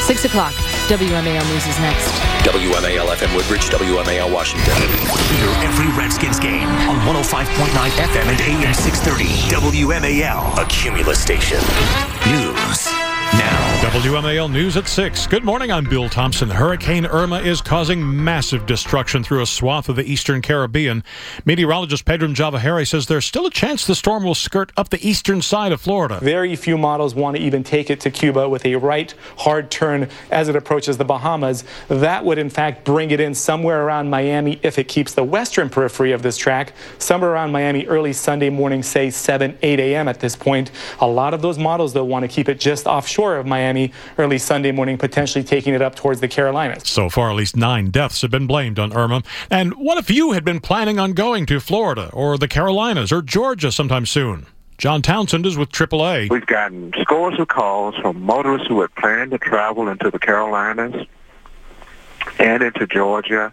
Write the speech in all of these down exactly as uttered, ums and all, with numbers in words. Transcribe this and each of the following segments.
six o'clock. W M A L News is next. W M A L F M Woodbridge, W M A L Washington. Hear every Redskins game on one oh five point nine F M and A M six thirty. W M A L, a Cumulus station. News now. W M A L News at six. Good morning, I'm Bill Thompson. Hurricane Irma is causing massive destruction through a swath of the eastern Caribbean. Meteorologist Pedro Javahari says there's still a chance the storm will skirt up the eastern side of Florida. Very few models want to even take it to Cuba with a right hard turn as it approaches the Bahamas. That would, in fact, bring it in somewhere around Miami if it keeps the western periphery of this track. Somewhere around Miami early Sunday morning, say seven, eight a.m. at this point. A lot of those models, though, want to keep it just offshore of Miami early Sunday morning, potentially taking it up towards the Carolinas. So far, at least nine deaths have been blamed on Irma. And what if you had been planning on going to Florida or the Carolinas or Georgia sometime soon? John Townsend is with triple A. We've gotten scores of calls from motorists who had planned to travel into the Carolinas and into Georgia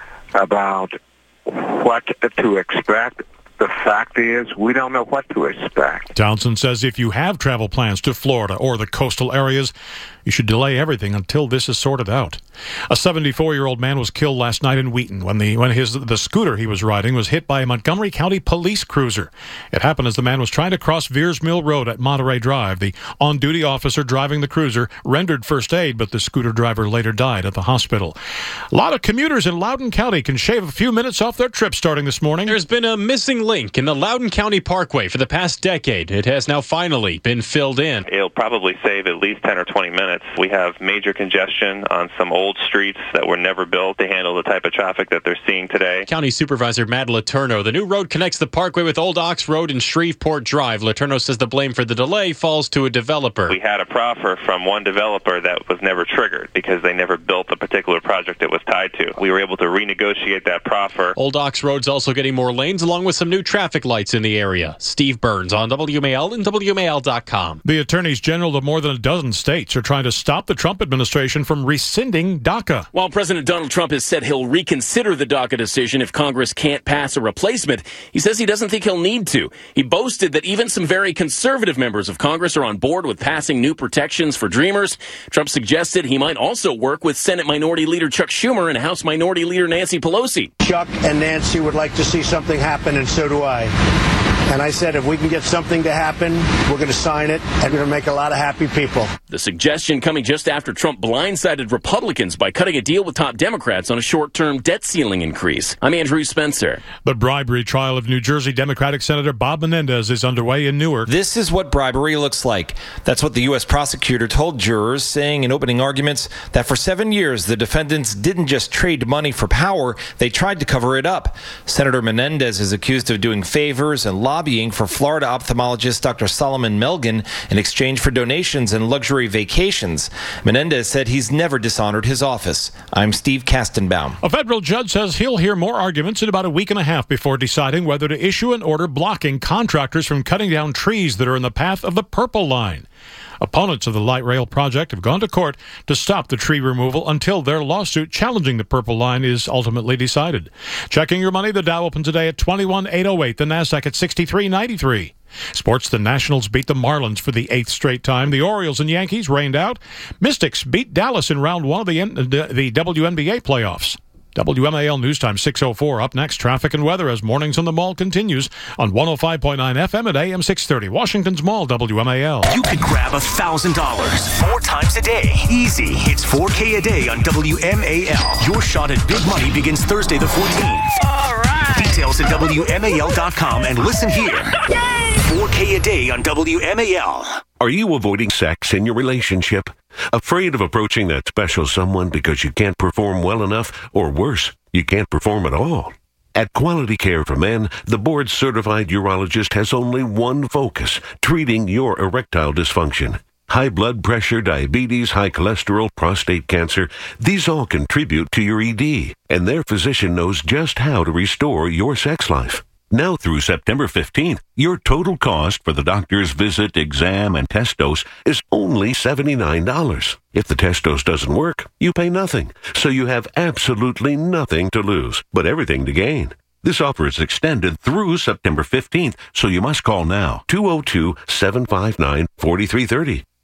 about what to expect. The fact is, we don't know what to expect. Townsend says if you have travel plans to Florida or the coastal areas, you should delay everything until this is sorted out. A seventy-four-year-old man was killed last night in Wheaton when the when his the scooter he was riding was hit by a Montgomery County police cruiser. It happened as the man was trying to cross Veers Mill Road at Monterey Drive. The on-duty officer driving the cruiser rendered first aid, but the scooter driver later died at the hospital. A lot of commuters in Loudoun County can shave a few minutes off their trip starting this morning. There's been a missing link in the Loudoun County Parkway for the past decade. It has now finally been filled in. It'll probably save at least ten or twenty minutes. We have major congestion on some old streets that were never built to handle the type of traffic that they're seeing today. County Supervisor Matt Letourneau. The new road connects the Parkway with Old Ox Road and Shreveport Drive. Letourneau says the blame for the delay falls to a developer. We had a proffer from one developer that was never triggered because they never built the particular project it was tied to. We were able to renegotiate that proffer. Old Ox Road's also getting more lanes along with some new traffic lights in the area. Steve Burns on W M A L and W M A L dot com. The attorneys general of more than a dozen states are trying to stop the Trump administration from rescinding DACA. While President Donald Trump has said he'll reconsider the DACA decision if Congress can't pass a replacement, he says he doesn't think he'll need to. He boasted that even some very conservative members of Congress are on board with passing new protections for Dreamers. Trump suggested he might also work with Senate Minority Leader Chuck Schumer and House Minority Leader Nancy Pelosi. Chuck and Nancy would like to see something happen, and so do I. And I said, if we can get something to happen, we're going to sign it, and we're going to make a lot of happy people. The suggestion coming just after Trump blindsided Republicans by cutting a deal with top Democrats on a short-term debt ceiling increase. I'm Andrew Spencer. The bribery trial of New Jersey Democratic Senator Bob Menendez is underway in Newark. This is what bribery looks like. That's what the U S prosecutor told jurors, saying in opening arguments that for seven years the defendants didn't just trade money for power, they tried to cover it up. Senator Menendez is accused of doing favors and lobbying for Florida ophthalmologist Doctor Solomon Melgen in exchange for donations and luxury vacations. Menendez said he's never dishonored his office. I'm Steve Kastenbaum. A federal judge says he'll hear more arguments in about a week and a half before deciding whether to issue an order blocking contractors from cutting down trees that are in the path of the Purple Line. Opponents of the light rail project have gone to court to stop the tree removal until their lawsuit challenging the Purple Line is ultimately decided. Checking your money, the Dow opened today at twenty-one eight oh eight, the Nasdaq at sixty-three ninety-three. Sports, the Nationals beat the Marlins for the eighth straight time. The Orioles and Yankees rained out. Mystics beat Dallas in round one of the, the W N B A playoffs. W M A L News Time six oh four. Up next, traffic and weather as Mornings on the Mall continues on one oh five point nine F M at A M six thirty. Washington's Mall, W M A L. You could grab one thousand dollars four times a day. Easy. It's four K a day on W M A L. Your shot at big money begins Thursday the fourteenth. All right. Details at W M A L dot com and listen here. Yay! four K a day on W M A L. Are you avoiding sex in your relationship? Afraid of approaching that special someone because you can't perform well enough, or worse, you can't perform at all? At Quality Care for Men, the board-certified urologist has only one focus: treating your erectile dysfunction. High blood pressure, diabetes, high cholesterol, prostate cancer, these all contribute to your E D, and their physician knows just how to restore your sex life. Now through September fifteenth, your total cost for the doctor's visit, exam, and test dose is only seventy-nine dollars. If the test dose doesn't work, you pay nothing, so you have absolutely nothing to lose, but everything to gain. This offer is extended through September fifteenth, so you must call now, two oh two, seven five nine, four three three oh.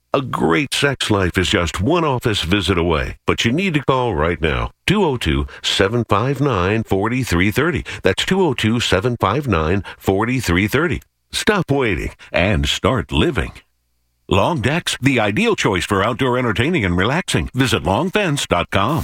A great sex life is just one office visit away, but you need to call right now. two oh two, seven five nine, four three three oh. That's two oh two, seven five nine, four three three oh. Stop waiting and start living. Long Decks, the ideal choice for outdoor entertaining and relaxing. Visit long fence dot com.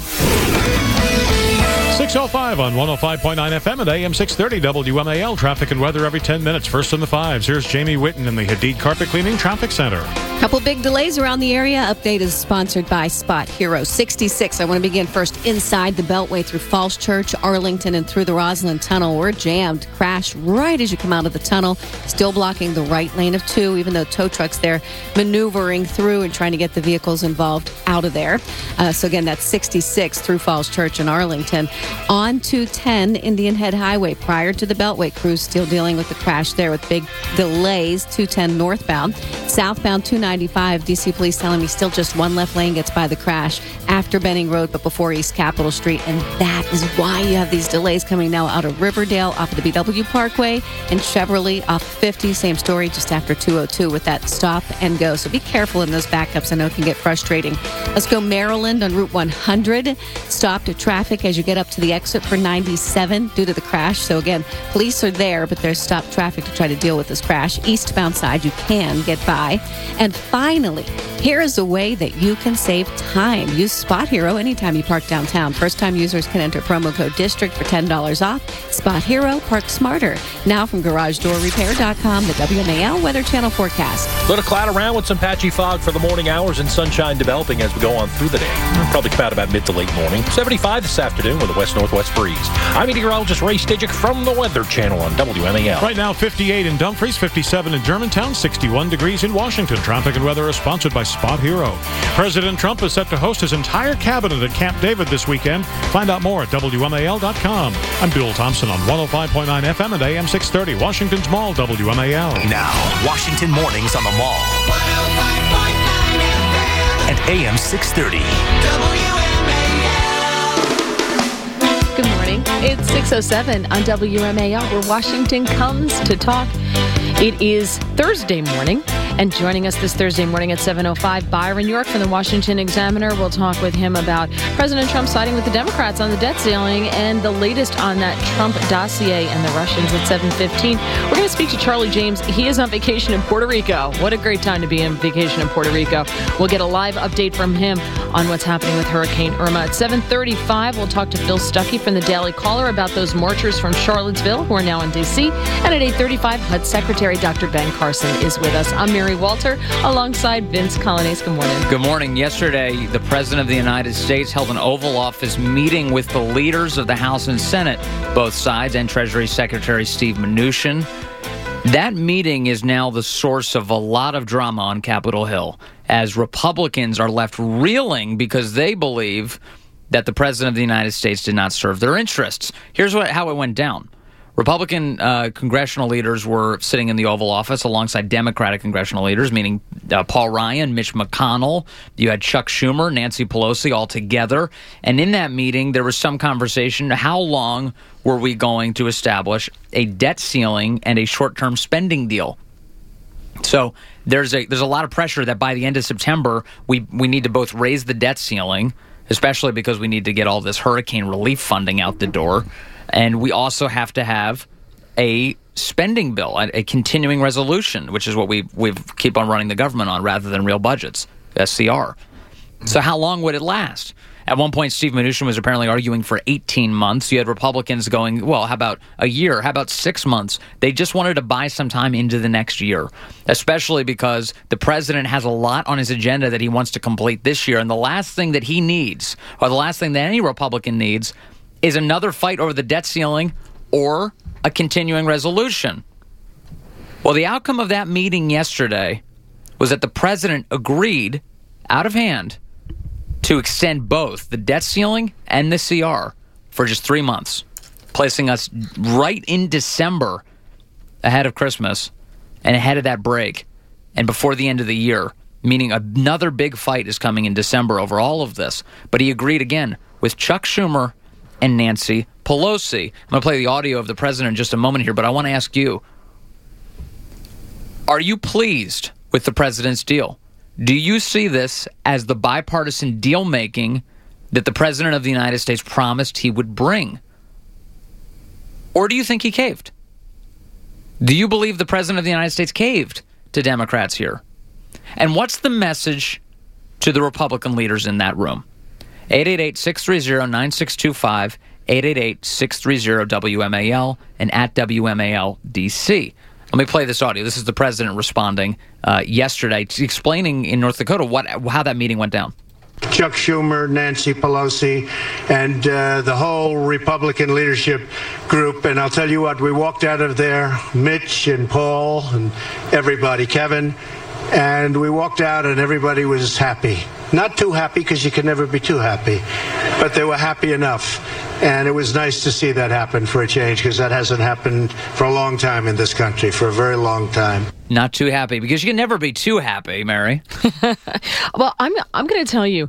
six oh five on one oh five point nine F M at A M six thirty W M A L. Traffic and weather every ten minutes. First in the fives. Here's Jamie Whitten in the Hadid Carpet Cleaning Traffic Center. Couple big delays around the area. Update is sponsored by Spot Hero. sixty-six. I want to begin first inside the Beltway through Falls Church, Arlington, and through the Roslyn Tunnel. We're jammed. Crash right as you come out of the tunnel. Still blocking the right lane of two, even though tow trucks there maneuvering through and trying to get the vehicles involved out of there. Uh, so again, that's sixty-six through Falls Church and Arlington. On two ten Indian Head Highway prior to the Beltway. Crews still dealing with the crash there with big delays. two ten northbound. Southbound two ninety-five, D C Police telling me still just one left lane gets by the crash after Benning Road, but before East Capitol Street. And that is why you have these delays coming now out of Riverdale off of the B W Parkway and Cheverly off fifty. Same story just after two oh two with that stop and go. So be careful in those backups. I know it can get frustrating. Let's go Maryland on Route one hundred. Stopped traffic as you get up to the exit for ninety-seven due to the crash. So again, police are there, but there's stopped traffic to try to deal with this crash. Eastbound side, you can get by. And finally, here is a way that you can save time. Use Spot Hero anytime you park downtown. First-time users can enter promo code DISTRICT for ten dollars off. Spot Hero, park smarter. Now from garage door repair dot com, the W M A L Weather Channel forecast. Little cloud around with some patchy fog for the morning hours and sunshine developing as we go on through the day. Probably come out about mid to late morning. seventy-five this afternoon with a west-northwest breeze. I'm meteorologist Ray Stidgick from the Weather Channel on W M A L. Right now, fifty-eight in Dumfries, fifty-seven in Germantown, sixty-one degrees in Washington. Traffic and weather is sponsored by Spot Hero. President Trump is set to host his entire cabinet at Camp David this weekend. Find out more at W M A L dot com. I'm Bill Thompson on one oh five point nine F M at A M six thirty, Washington's Mall, W M A L. Now, Washington Mornings on the Mall. one oh five point nine F M. At A M six thirty. W M A L. Good morning. It's six oh seven on W M A L, where Washington comes to talk. It is Thursday morning, and joining us this Thursday morning at seven oh five, Byron York from the Washington Examiner. We'll talk with him about President Trump siding with the Democrats on the debt ceiling and the latest on that Trump dossier and the Russians at seven fifteen. We're going to speak to Charlie James. He is on vacation in Puerto Rico. What a great time to be on vacation in Puerto Rico. We'll get a live update from him on what's happening with Hurricane Irma. At seven thirty-five, we'll talk to Phil Stuckey from the Daily Caller about those marchers from Charlottesville who are now in D C. And at eight thirty-five, H U D Secretary Doctor Ben Carson is with us. I'm Mary Walter alongside Vince Colonnese. Good morning. Good morning. Yesterday, the President of the United States held an Oval Office meeting with the leaders of the House and Senate, both sides, and Treasury Secretary Steve Mnuchin. That meeting is now the source of a lot of drama on Capitol Hill, as Republicans are left reeling because they believe that the President of the United States did not serve their interests. Here's what, how it went down. Republican uh, congressional leaders were sitting in the Oval Office alongside Democratic congressional leaders, meaning uh, Paul Ryan, Mitch McConnell. You had Chuck Schumer, Nancy Pelosi all together. And in that meeting, there was some conversation. How long were we going to establish a debt ceiling and a short-term spending deal? So there's a there's a lot of pressure that by the end of September, we, we need to both raise the debt ceiling, especially because we need to get all this hurricane relief funding out the door. And we also have to have a spending bill, a, a continuing resolution, which is what we we keep on running the government on rather than real budgets, S C R. So how long would it last? At one point, Steve Mnuchin was apparently arguing for eighteen months. You had Republicans going, well, how about a year? How about six months? They just wanted to buy some time into the next year, especially because the president has a lot on his agenda that he wants to complete this year. And the last thing that he needs, or the last thing that any Republican needs, is another fight over the debt ceiling or a continuing resolution. Well, the outcome of that meeting yesterday was that the president agreed, out of hand, to extend both the debt ceiling and the C R for just three months, placing us right in December ahead of Christmas and ahead of that break and before the end of the year, meaning another big fight is coming in December over all of this. But he agreed again with Chuck Schumer and Nancy Pelosi. I'm going to play the audio of the president in just a moment here, but I want to ask you, are you pleased with the president's deal? Do you see this as the bipartisan deal-making that the President of the United States promised he would bring? Or do you think he caved? Do you believe the President of the United States caved to Democrats here? And what's the message to the Republican leaders in that room? eight eight eight, six three zero, nine six two five, eight eight eight, six three zero, W M A L, and at W M A L D C. Let me play this audio. This is the president responding uh, yesterday, explaining in North Dakota what how that meeting went down. Chuck Schumer, Nancy Pelosi, and uh, the whole Republican leadership group. And I'll tell you what, we walked out of there, Mitch and Paul and everybody, Kevin, and we walked out and everybody was happy. Not too happy, because you can never be too happy, but they were happy enough. And it was nice to see that happen for a change, because that hasn't happened for a long time in this country, for a very long time. Not too happy, because you can never be too happy, Mary. Well, I'm I'm going to tell you,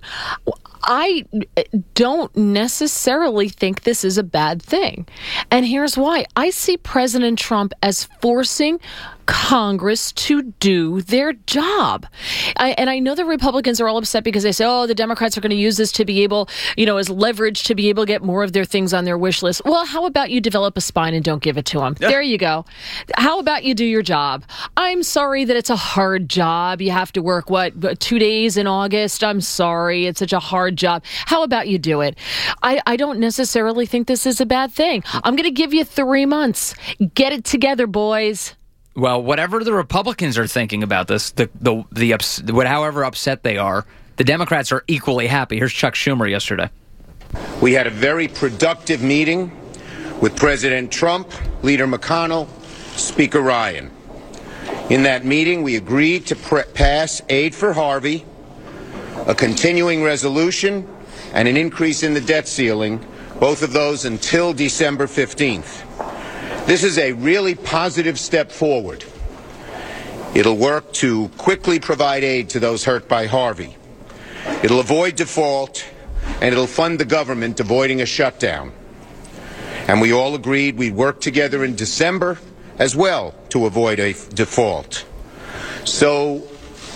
I don't necessarily think this is a bad thing. And here's why. I see President Trump as forcing Congress to do their job. I, and I know the Republicans are all upset because they say, oh, the Democrats are going to use this to be able, you know, as leverage to be able to get more of their things on their wish list. Well, how about you develop a spine and don't give it to them? Yeah. There you go. How about you do your job? I'm sorry that it's a hard job. You have to work, what, two days in August? I'm sorry. It's such a hard job. How about you do it? I, I don't necessarily think this is a bad thing. I'm going to give you three months. Get it together, boys. Well, whatever the Republicans are thinking about this, the the the ups, however upset they are, the Democrats are equally happy. Here's Chuck Schumer yesterday. We had a very productive meeting with President Trump, Leader McConnell, Speaker Ryan. In that meeting, we agreed to pre- pass Aid for Harvey, a continuing resolution, and an increase in the debt ceiling, both of those until December fifteenth. This is a really positive step forward. It'll work to quickly provide aid to those hurt by Harvey. It'll avoid default, and it'll fund the government avoiding a shutdown. And we all agreed we'd work together in December as well to avoid a default. So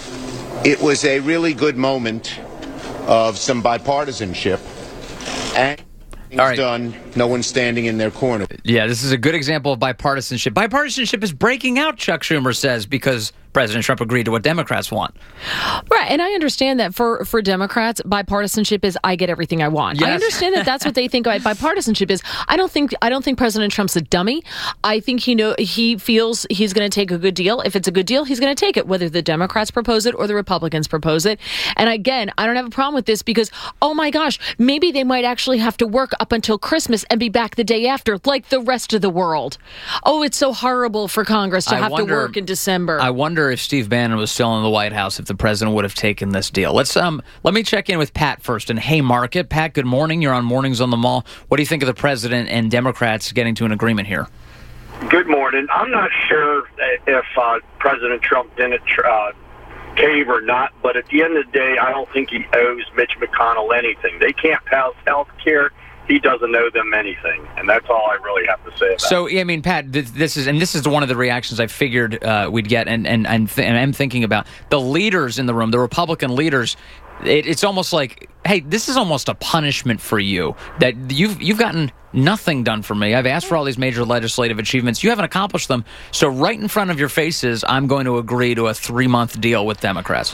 it was a really good moment of some bipartisanship, and All right. done, no one's standing in their corner. Yeah, this is a good example of bipartisanship. Bipartisanship is breaking out, Chuck Schumer says, because President Trump agreed to what Democrats want. Right, and I understand that for, for Democrats, bipartisanship is I get everything I want. Yes. I understand that that's what they think bipartisanship is. I don't think I don't think President Trump's a dummy. I think he know he feels he's going to take a good deal. If it's a good deal, he's going to take it, whether the Democrats propose it or the Republicans propose it. And again, I don't have a problem with this because, oh my gosh, maybe they might actually have to work up until Christmas and be back the day after, like the rest of the world. Oh, it's so horrible for Congress to I have wonder, to work in December. I wonder if Steve Bannon was still in the White House, if the president would have taken this deal. Let's um, let me check in with Pat first in Haymarket. Pat, good morning. You're on Mornings on the Mall. What do you think of the president and Democrats getting to an agreement here? Good morning. I'm not sure if uh, President Trump didn't uh, cave or not, but at the end of the day, I don't think he owes Mitch McConnell anything. They can't pass health care. He doesn't owe them anything, and that's all I really have to say about so, it. I mean, Pat, this is, and this is one of the reactions I figured uh, we'd get, and and and, th- and I'm thinking about the leaders in the room, the Republican leaders. It, it's almost like, hey, this is almost a punishment for you that you've you've gotten nothing done for me. I've asked for all these major legislative achievements. You haven't accomplished them. So, right in front of your faces, I'm going to agree to a three month deal with Democrats.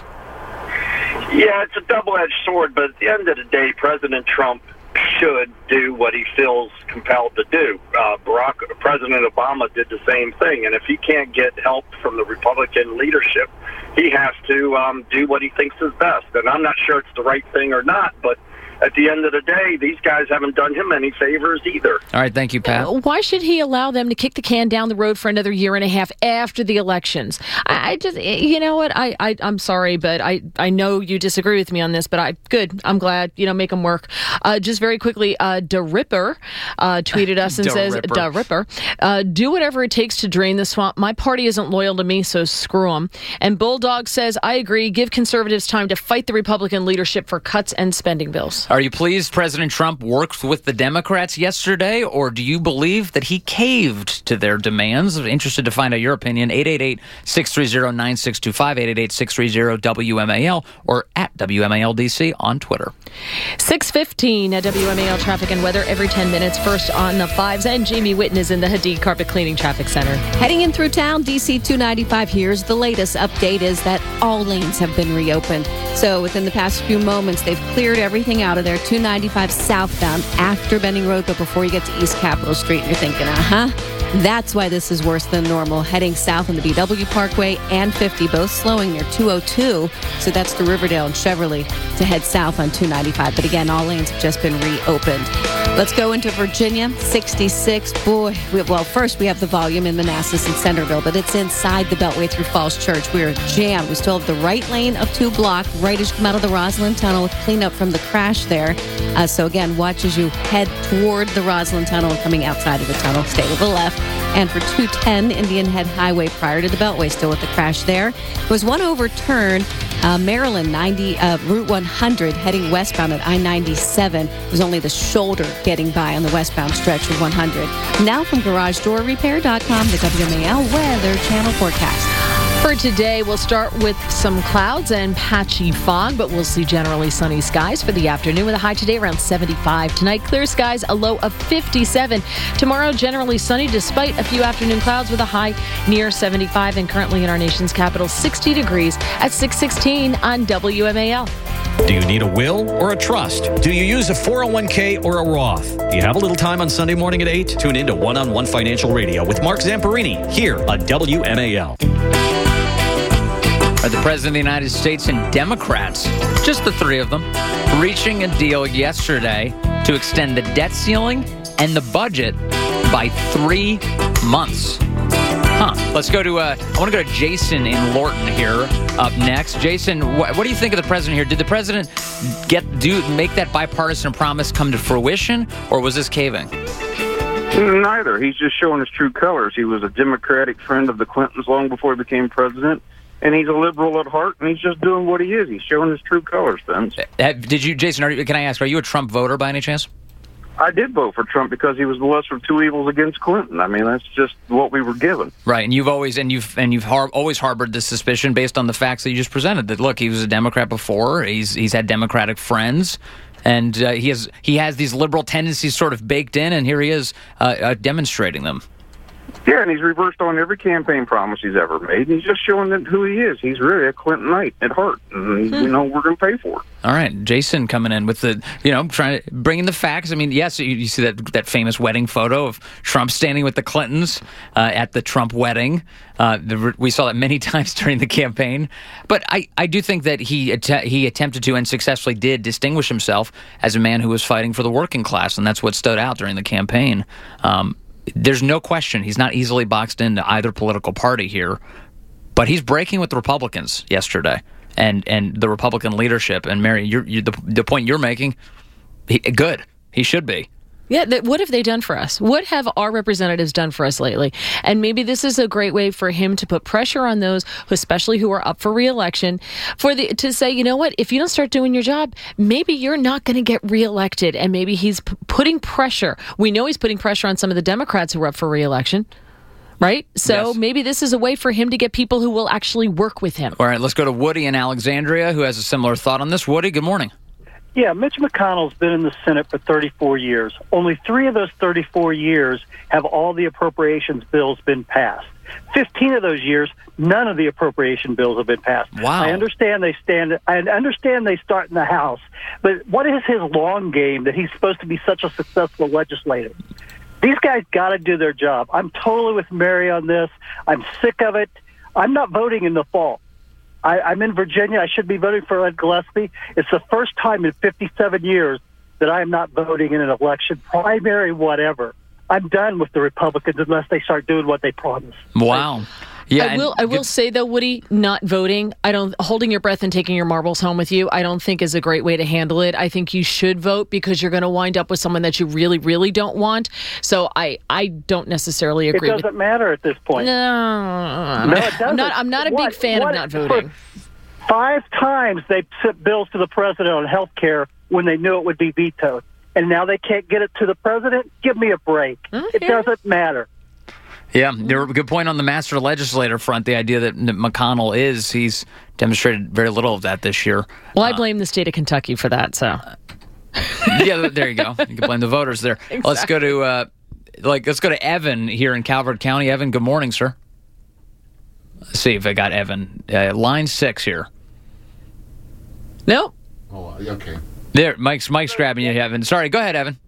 Yeah, it's a double edged sword, but at the end of the day, President Trump should do what he feels compelled to do. Uh, Barack, President Obama did the same thing, and if he can't get help from the Republican leadership, he has to um, do what he thinks is best. And I'm not sure it's the right thing or not, but at the end of the day, these guys haven't done him any favors either. All right, thank you, Pat. Why should he allow them to kick the can down the road for another year and a half after the elections? I, I just, you know what? I, I, I'm sorry, but I, I know you disagree with me on this, but I, good. I'm glad. You know, make them work. Uh, just very quickly, uh, Da Ripper uh, tweeted us and says, Ripper. Da Ripper, uh, do whatever it takes to drain the swamp. My party isn't loyal to me, so screw them. And Bulldog says, I agree. Give conservatives time to fight the Republican leadership for cuts and spending bills. Are you pleased President Trump worked with the Democrats yesterday, or do you believe that he caved to their demands? Interested to find out your opinion. eight eight eight, six three zero, nine six two five, eight eight eight, six three zero, W M A L, or at W M A L D C on Twitter. six fifteen at W M A L Traffic and Weather every ten minutes. First on the fives, and Jamie Witten is in the Hadid Carpet Cleaning Traffic Center. Heading in through town, D C two ninety-five. Here's the latest update is that all lanes have been reopened. So within the past few moments, they've cleared everything out of there. two ninety-five southbound after Benning Road, but before you get to East Capitol Street, you're thinking, uh-huh. That's why this is worse than normal. Heading south on the B W Parkway and fifty, both slowing near two oh two. So that's the Riverdale and Cheverly to head south on two ninety-five. But again, all lanes have just been reopened. Let's go into Virginia, sixty-six. Boy, we, well, first we have the volume in Manassas and Centerville, but it's inside the Beltway through Falls Church. We are jammed. We still have the right lane of two blocked, right as you come out of the Roslyn Tunnel with cleanup from the crash there. Uh, so again, watch as you head toward the Roslyn Tunnel and coming outside of the tunnel. Stay to the left. And for two ten Indian Head Highway prior to the Beltway, still with the crash there. There was one overturn, uh, Maryland ninety, uh, Route one hundred heading westbound at I ninety-seven. It was only the shoulder getting by on the westbound stretch of one hundred. Now from garage door repair dot com, the W M A L Weather Channel forecast. For today, we'll start with some clouds and patchy fog, but we'll see generally sunny skies for the afternoon with a high today around seventy-five. Tonight, clear skies, a low of fifty-seven. Tomorrow, generally sunny despite a few afternoon clouds with a high near seventy-five. And currently in our nation's capital, sixty degrees at six sixteen on W M A L. Do you need a will or a trust? Do you use a four oh one k or a Roth? Do you have a little time on Sunday morning at eight? Tune in to One-on-One Financial Radio with Mark Zamperini here on W M A L. Are the President of the United States and Democrats, just the three of them, reaching a deal yesterday to extend the debt ceiling and the budget by three months? Huh. Let's go to, uh, I want to go to Jason in Lorton here up next. Jason, wh- what do you think of the president here? Did the president get do make that bipartisan promise come to fruition, or was this caving? Neither. He's just showing his true colors. He was a Democratic friend of the Clintons long before he became president. And he's a liberal at heart, and he's just doing what he is. He's showing his true colors, Vince. Uh, did you, Jason, are you, can I ask, are you a Trump voter by any chance? I did vote for Trump because he was the lesser of two evils against Clinton. I mean, that's just what we were given. Right, and you've always and you've and you've har- always harbored this suspicion based on the facts that you just presented. That look, he was a Democrat before. He's he's had Democratic friends, and uh, he has he has these liberal tendencies sort of baked in, and here he is uh, uh, demonstrating them. Yeah, and he's reversed on every campaign promise he's ever made. And he's just showing that who he is. He's really a Clintonite at heart. And, hmm. you know, we're going to pay for it. All right. Jason coming in with the, you know, trying to bring in the facts. I mean, yes, you, you see that that famous wedding photo of Trump standing with the Clintons uh, at the Trump wedding. Uh, the, we saw that many times during the campaign. But I, I do think that he att- he attempted to and successfully did distinguish himself as a man who was fighting for the working class. And that's what stood out during the campaign. Um There's no question he's not easily boxed into either political party here, but he's breaking with the Republicans yesterday and, and the Republican leadership. And Mary, you're, you're, the, the point you're making, he, good. He should be. Yeah, that, what have they done for us? What have our representatives done for us lately? And maybe this is a great way for him to put pressure on those, who, especially who are up for reelection, for the to say, you know what, if you don't start doing your job, maybe you're not going to get reelected. And maybe he's p- putting pressure. We know he's putting pressure on some of the Democrats who are up for reelection, right? So Yes. maybe this is a way for him to get people who will actually work with him. All right, let's go to Woody in Alexandria, who has a similar thought on this. Woody, good morning. Yeah, Mitch McConnell's been in the Senate for thirty-four years. Only three of those thirty-four years have all the appropriations bills been passed. Fifteen of those years, none of the appropriation bills have been passed. Wow. I understand they stand. I understand they start in the House, but what is his long game that he's supposed to be such a successful legislator? These guys got to do their job. I'm totally with Mary on this. I'm sick of it. I'm not voting in the fall. I, I'm in Virginia. I should be voting for Ed Gillespie. It's the first time in fifty-seven years that I am not voting in an election, primary, whatever. I'm done with the Republicans unless they start doing what they promise. Wow. Yeah, I will. I will say though, Woody, not voting. I don't holding your breath and taking your marbles home with you. I don't think is a great way to handle it. I think you should vote because you're going to wind up with someone that you really, really don't want. So I, I don't necessarily agree. It doesn't with, matter at this point. No, no, it doesn't. I'm not. I'm not a what, big fan what, of not voting. Five times they sent bills to the president on health care when they knew it would be vetoed. And now they can't get it to the president? Give me a break. Oh, it doesn't matter. Yeah, there a good point on the master legislator front. The idea that McConnell is, he's demonstrated very little of that this year. Well, I blame the state of Kentucky for that, so. Yeah, there you go. You can blame the voters there. Exactly. Let's go to uh, like let's go to Evan here in Calvert County. Evan, good morning, sir. Let's see if I got Evan. Uh, line six here. No. Oh, okay. There, Mike's Mike's grabbing you, Evan. Sorry, go ahead, Evan.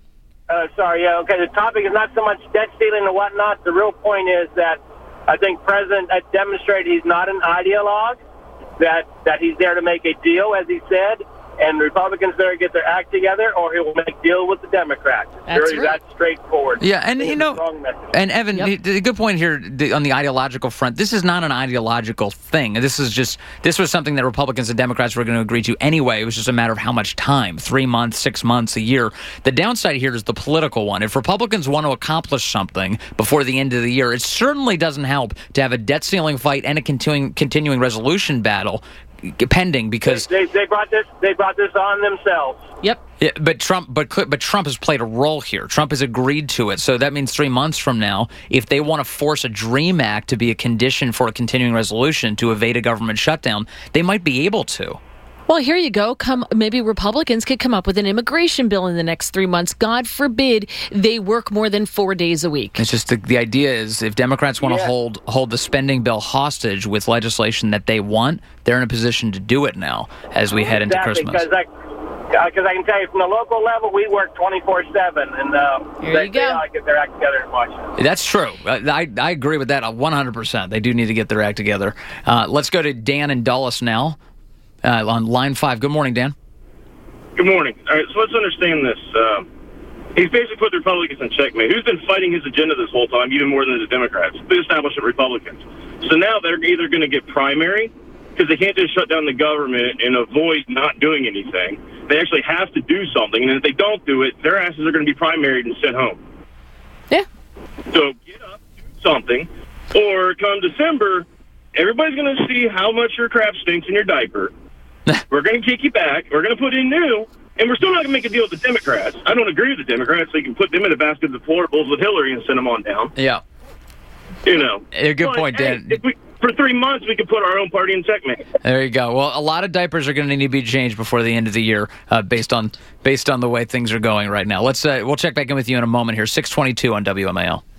Uh, sorry, yeah, okay. The topic is not so much debt ceiling and whatnot. The real point is that I think President uh, demonstrated he's not an ideologue, that that he's there to make a deal, as he said, and Republicans better get their act together, or he will make a deal with the Democrats. That's Very, right. That's straightforward. Yeah, and It's you a know, strong message. and Evan, the, the good point here the, on the ideological front. This is not an ideological thing. This is just this was something that Republicans and Democrats were going to agree to anyway. It was just a matter of how much time: three months, six months, a year. The downside here is the political one. If Republicans want to accomplish something before the end of the year, it certainly doesn't help to have a debt ceiling fight and a continuing continuing resolution battle pending, because They, they brought this. They brought this on themselves. Yep. Yeah, but Trump, but but Trump has played a role here. Trump has agreed to it, so that means three months from now, if they want to force a DREAM Act to be a condition for a continuing resolution to evade a government shutdown, they might be able to. Well, here you go. Come, maybe Republicans could come up with an immigration bill in the next three months. God forbid they work more than four days a week. It's just the, the idea is if Democrats want to Yeah. hold hold the spending bill hostage with legislation that they want, they're in a position to do it now as we head into Exactly, Christmas. Because I, because I can tell you from the local level, we work twenty-four seven, and uh, Here they, you go. they ought to get their act together in Washington. That's true. I, I agree with that one hundred percent. They do need to get their act together. Uh, let's go to Dan in Dulles now uh, on line five. Good morning, Dan. Good morning. All right, so let's understand this. Uh, he's basically put the Republicans in checkmate. Who's been fighting his agenda this whole time, even more than the Democrats? The establishment Republicans. So now they're either going to get primary, because they can't just shut down the government and avoid not doing anything. They actually have to do something, and if they don't do it, their asses are going to be primaried and sent home. Yeah. So get up, do something, or come December, everybody's going to see how much your crap stinks in your diaper. We're going to kick you back. We're going to put in new, and we're still not going to make a deal with the Democrats. I don't agree with the Democrats, so you can put them in a basket of deplorables with Hillary and send them on down. Yeah. You know. A good But, point, hey, Dan. if we, for three months, we could put our own party in checkmate. There you go. Well, a lot of diapers are going to need to be changed before the end of the year, uh, based on based on the way things are going right now. Let's uh, we'll check back in with you in a moment here. six twenty-two on W M A L.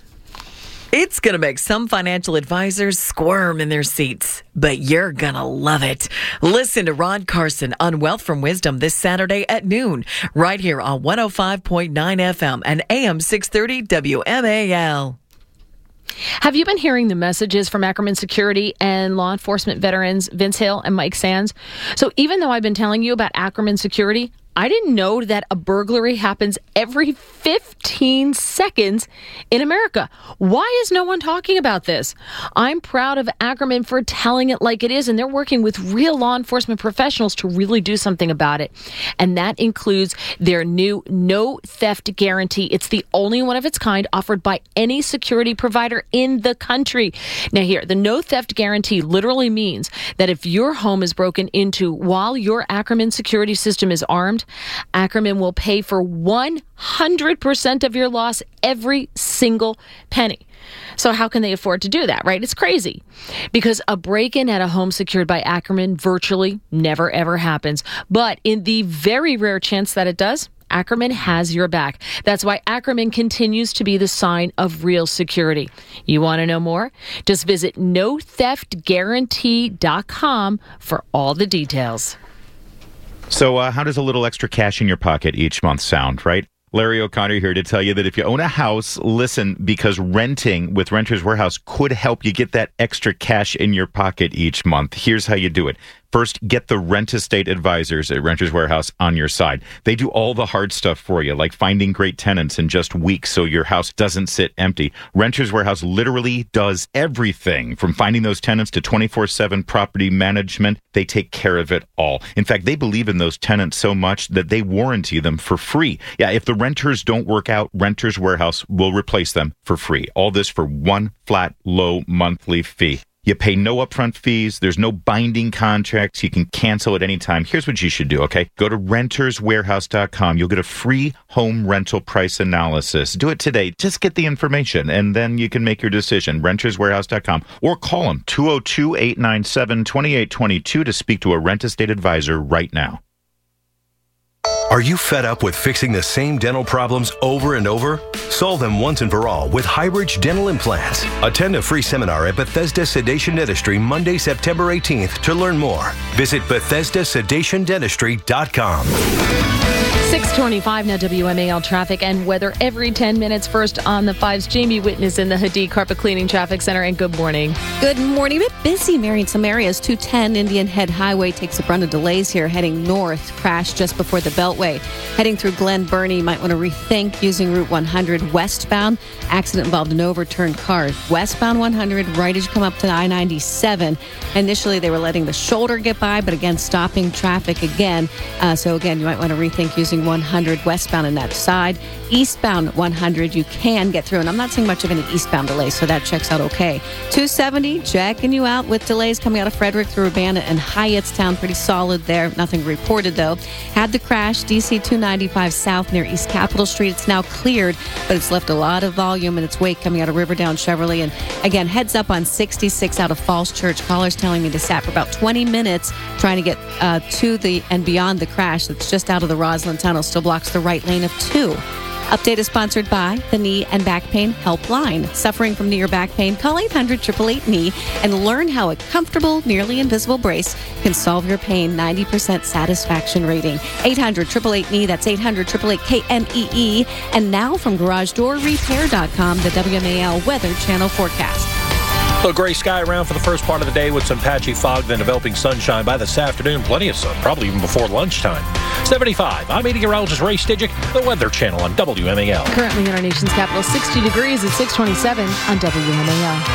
It's going to make some financial advisors squirm in their seats, but you're going to love it. Listen to Ron Carson on Wealth from Wisdom this Saturday at noon, right here on one oh five point nine F M and A M six thirty W M A L. Have you been hearing the messages from Ackerman Security and law enforcement veterans Vince Hill and Mike Sands? So even though I've been telling you about Ackerman Security, I didn't know that a burglary happens every fifteen seconds in America. Why is no one talking about this? I'm proud of Ackerman for telling it like it is, and they're working with real law enforcement professionals to really do something about it. And that includes their new no theft guarantee. It's the only one of its kind offered by any security provider in the country. Now here, the no theft guarantee literally means that if your home is broken into while your Ackerman security system is armed, Ackerman will pay for one hundred percent of your loss, every single penny. So how can they afford to do that, right? It's crazy. Because a break-in at a home secured by Ackerman virtually never, ever happens. But in the very rare chance that it does, Ackerman has your back. That's why Ackerman continues to be the sign of real security. You want to know more? Just visit no theft guarantee dot com for all the details. So uh, how does a little extra cash in your pocket each month sound, right? Larry O'Connor here to tell you that if you own a house, listen, because renting with Renters Warehouse could help you get that extra cash in your pocket each month. Here's how you do it. First, get the Rent Estate advisors at Renters Warehouse on your side. They do all the hard stuff for you, like finding great tenants in just weeks so your house doesn't sit empty. Renters Warehouse literally does everything from finding those tenants to twenty-four seven property management. They take care of it all. In fact, they believe in those tenants so much that they warranty them for free. Yeah, if the renters don't work out, Renters Warehouse will replace them for free. All this for one flat, low monthly fee. You pay no upfront fees. There's no binding contracts. You can cancel at any time. Here's what you should do, okay? Go to renters warehouse dot com. You'll get a free home rental price analysis. Do it today. Just get the information, and then you can make your decision. renters warehouse dot com. Or call them, two oh two, eight nine seven, two eight two two, to speak to a rent estate advisor right now. Are you fed up with fixing the same dental problems over and over? Solve them once and for all with Highbridge Dental Implants. Attend a free seminar at Bethesda Sedation Dentistry Monday, September eighteenth to learn more. Visit Bethesda Sedation Dentistry dot com. six twenty-five now, W M A L traffic and weather every ten minutes. First on the fives, Jamie Witness in the Hadid Carpet Cleaning Traffic Center, and good morning. Good morning. A bit busy, Mary, in some areas. two ten Indian Head Highway takes the brunt of delays here, heading north. Crash just before the Beltway. Heading through Glen Burnie, might want to rethink using Route one hundred westbound. Accident involved an overturned car. Westbound one hundred, right as you come up to I ninety-seven. Initially, they were letting the shoulder get by, but again, stopping traffic again. Uh, so again, you might want to rethink using one hundred westbound in that side. Eastbound one hundred, you can get through, and I'm not seeing much of any eastbound delays, so that checks out okay. two seventy, checking you out with delays coming out of Frederick through Urbana and Hyattstown. Pretty solid there. Nothing reported, though. Had the crash, D C two ninety-five south near East Capitol Street. It's now cleared, but it's left a lot of volume in its wake coming out of Riverdale Chevrolet. And again, heads up on sixty-six out of Falls Church. Callers telling me they sat for about twenty minutes trying to get uh, to the and beyond the crash that's just out of the Roslyn Tunnel. Still blocks the right lane of two. Update is sponsored by the Knee and Back Pain Helpline. Suffering from knee or back pain? Call eight hundred, eight eight eight, K N E E and learn how a comfortable, nearly invisible brace can solve your pain. ninety percent satisfaction rating. eight hundred, eight eight eight, K N E E. That's eight hundred, eight eight eight, K N E E. And now from garage door repair dot com, the W M A L Weather Channel forecast. A gray sky around for the first part of the day with some patchy fog, then developing sunshine by this afternoon. Plenty of sun, probably even before lunchtime. seventy-five. I'm meteorologist Ray Stidgick, the Weather Channel on W M A L. Currently in our nation's capital, sixty degrees at six twenty-seven on W M A L.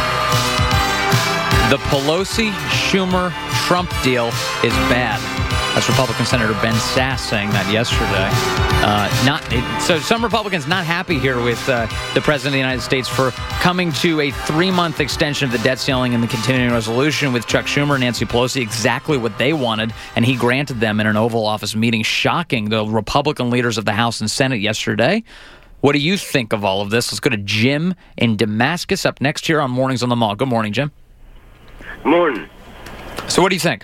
The Pelosi-Schumer-Trump deal is bad. That's Republican Senator Ben Sasse saying that yesterday. Uh, not it, so some Republicans not happy here with uh, the President of the United States for coming to a three-month extension of the debt ceiling and the continuing resolution with Chuck Schumer and Nancy Pelosi, exactly what they wanted, and he granted them in an Oval Office meeting, shocking the Republican leaders of the House and Senate yesterday. What do you think of all of this? Let's go to Jim in Damascus up next here on Mornings on the Mall. Good morning, Jim. Morning. So what do you think?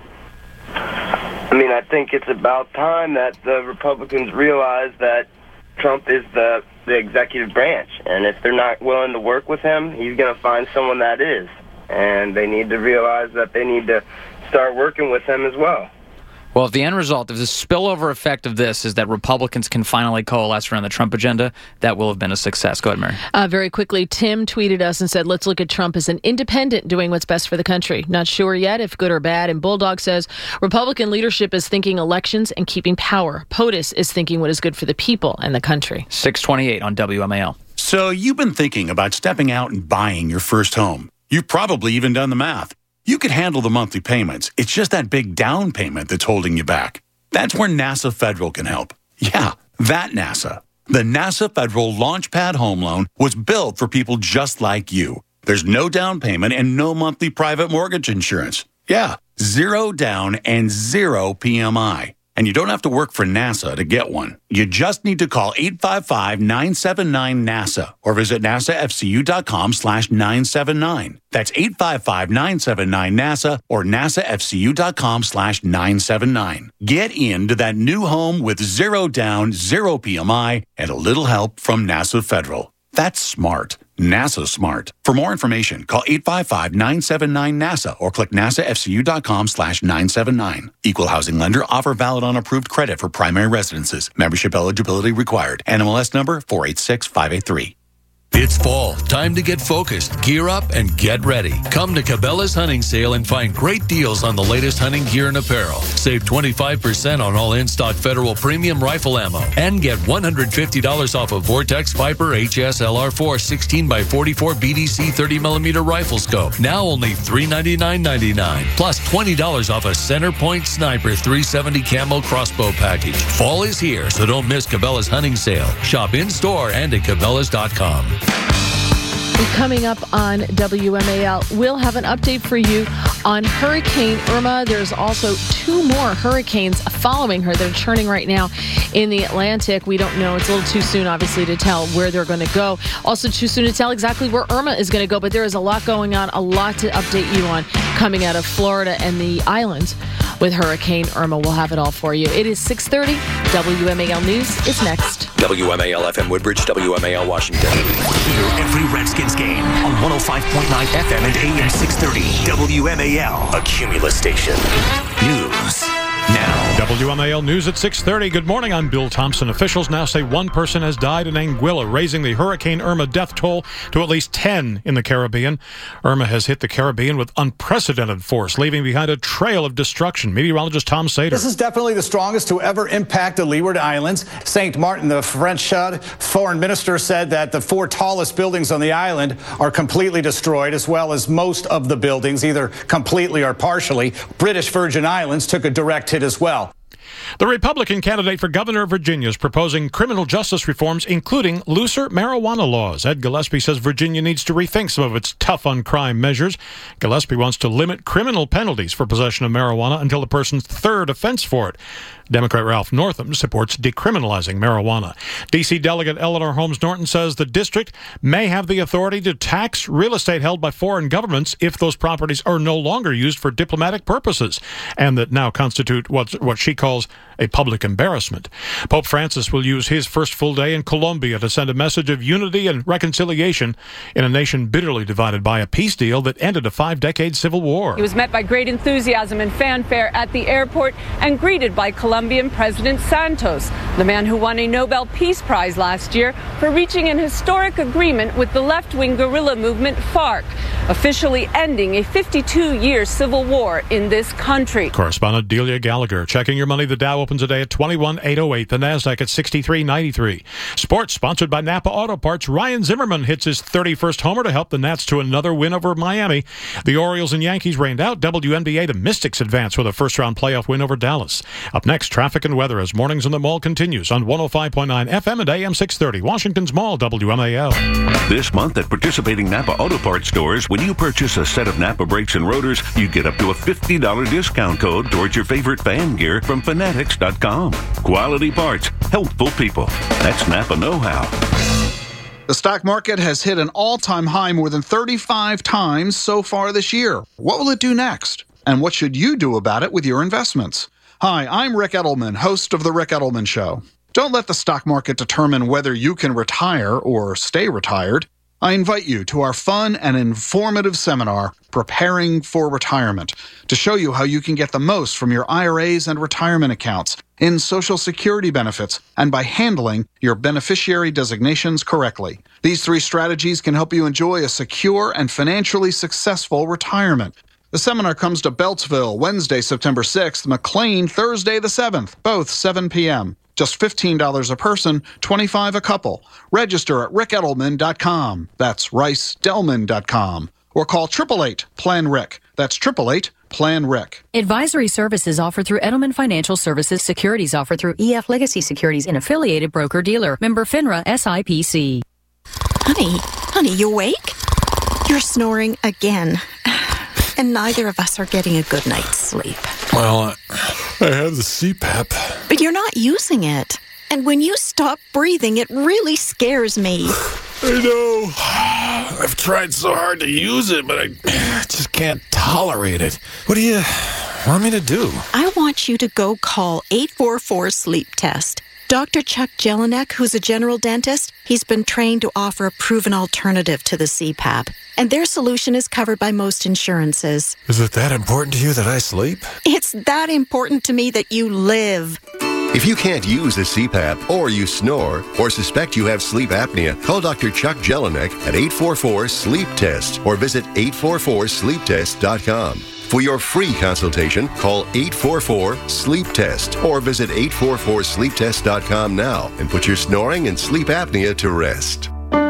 I mean, I think it's about time that the Republicans realize that Trump is the, the executive branch. And if they're not willing to work with him, he's going to find someone that is. And they need to realize that they need to start working with him as well. Well, if the end result, if the spillover effect of this is that Republicans can finally coalesce around the Trump agenda, that will have been a success. Go ahead, Mary. Uh, very quickly, Tim tweeted us and said, let's look at Trump as an independent doing what's best for the country. Not sure yet if good or bad. And Bulldog says, Republican leadership is thinking elections and keeping power. POTUS is thinking what is good for the people and the country. six twenty-eight on W M A L. So you've been thinking about stepping out and buying your first home. You've probably even done the math. You could handle the monthly payments. It's just that big down payment that's holding you back. That's where NASA Federal can help. Yeah, that NASA. The NASA Federal Launchpad Home Loan was built for people just like you. There's no down payment and no monthly private mortgage insurance. Yeah, zero down and zero P M I. And you don't have to work for NASA to get one. You just need to call eight five five, nine seven nine, NASA or visit nasafcu.com slash 979. That's eight five five, nine seven nine, NASA or nasafcu.com slash 979. Get into that new home with zero down, zero P M I, and a little help from NASA Federal. That's smart. NASA smart. For more information, call eight five five, nine seven nine, NASA or click nasafcu.com slash 979. Equal housing lender. Offer valid on approved credit for primary residences. Membership eligibility required. N M L S number four eight six five eight three. It's fall. Time to get focused, gear up, and get ready. Come to Cabela's Hunting Sale and find great deals on the latest hunting gear and apparel. Save twenty-five percent on all in-stock Federal Premium Rifle ammo. And get one hundred fifty dollars off a Vortex Viper H S L R four sixteen by forty-four B D C thirty millimeter rifle scope. Now only three ninety-nine ninety-nine. Plus twenty dollars off a Centerpoint Sniper three seventy camo crossbow package. Fall is here, so don't miss Cabela's Hunting Sale. Shop in-store and at Cabela's dot com. Coming up on W M A L, we'll have an update for you on Hurricane Irma. There's also two more hurricanes following her. They're churning right now in the Atlantic. We don't know. It's a little too soon, obviously, to tell where they're going to go. Also too soon to tell exactly where Irma is going to go, but there is a lot going on, a lot to update you on coming out of Florida and the islands with Hurricane Irma. We'll have it all for you. It is six thirty. W M A L News is next. W M A L F M Woodbridge, W M A L Washington. Hear every Redskins game on one oh five point nine F M and A M six thirty. W M A L, a Cumulus station. News now. W M A L News at six thirty. Good morning. I'm Bill Thompson. Officials now say one person has died in Anguilla, raising the Hurricane Irma death toll to at least ten in the Caribbean. Irma has hit the Caribbean with unprecedented force, leaving behind a trail of destruction. Meteorologist Tom Sater. This is definitely the strongest to ever impact the Leeward Islands. Saint Martin, the French uh, foreign minister, said that the four tallest buildings on the island are completely destroyed, as well as most of the buildings, either completely or partially. British Virgin Islands took a direct hit as well. The Republican candidate for governor of Virginia is proposing criminal justice reforms, including looser marijuana laws. Ed Gillespie says Virginia needs to rethink some of its tough-on-crime measures. Gillespie wants to limit criminal penalties for possession of marijuana until the person's third offense for it. Democrat Ralph Northam supports decriminalizing marijuana. D C Delegate Eleanor Holmes Norton says the district may have the authority to tax real estate held by foreign governments if those properties are no longer used for diplomatic purposes and that now constitute what, what she calls a public embarrassment. Pope Francis will use his first full day in Colombia to send a message of unity and reconciliation in a nation bitterly divided by a peace deal that ended a five-decade civil war. He was met by great enthusiasm and fanfare at the airport and greeted by Colombian President Santos, the man who won a Nobel Peace Prize last year for reaching an historic agreement with the left-wing guerrilla movement FARC, officially ending a fifty-two-year civil war in this country. Correspondent Delia Gallagher checking your money. The Dow opens today at twenty-one eight oh eight. The Nasdaq at sixty-three ninety-three. Sports sponsored by Napa Auto Parts. Ryan Zimmerman hits his thirty-first homer to help the Nats to another win over Miami. The Orioles and Yankees rained out. W N B A, the Mystics advance with a first-round playoff win over Dallas. Up next, traffic and weather as Mornings in the Mall continues on one oh five point nine F M and A M six thirty. Washington's Mall, W M A L. This month at participating Napa Auto Parts stores, when you purchase a set of Napa brakes and rotors, you get up to a fifty dollars discount code towards your favorite fan gear from Fanatics dot com. Quality parts, helpful people. That's Napa know-how. The stock market has hit an all-time high more than thirty-five times so far this year. What will it do next? And what should you do about it with your investments? Hi, I'm Rick Edelman, host of The Rick Edelman Show. Don't let the stock market determine whether you can retire or stay retired. I invite you to our fun and informative seminar, Preparing for Retirement, to show you how you can get the most from your I R As and retirement accounts, in Social Security benefits, and by handling your beneficiary designations correctly. These three strategies can help you enjoy a secure and financially successful retirement. The seminar comes to Beltsville Wednesday, September sixth, McLean Thursday the seventh, both seven p.m. Just fifteen dollars a person, twenty-five dollars a couple. Register at rick edelman dot com. That's rice delman dot com. Or call eight eight eight, plan rick. That's eight eight eight, plan rick. Advisory services offered through Edelman Financial Services. Securities offered through E F Legacy Securities, an affiliated broker-dealer. Member FINRA S I P C. Honey, honey, you awake? You're snoring again. And neither of us are getting a good night's sleep. Well, I, I have the C PAP. But you're not using it. And when you stop breathing, it really scares me. I know. I've tried so hard to use it, but I just can't tolerate it. What do you want me to do? I want you to go call eight four four sleep test. Doctor Chuck Jelinek, who's a general dentist, he's been trained to offer a proven alternative to the C PAP. And their solution is covered by most insurances. Is it that important to you that I sleep? It's that important to me that you live. If you can't use a C PAP, or you snore, or suspect you have sleep apnea, call Doctor Chuck Jelinek at eight four four sleep test or visit eight four four sleep test dot com. For your free consultation, call eight four four sleep test or visit eight four four sleep test dot com now and put your snoring and sleep apnea to rest.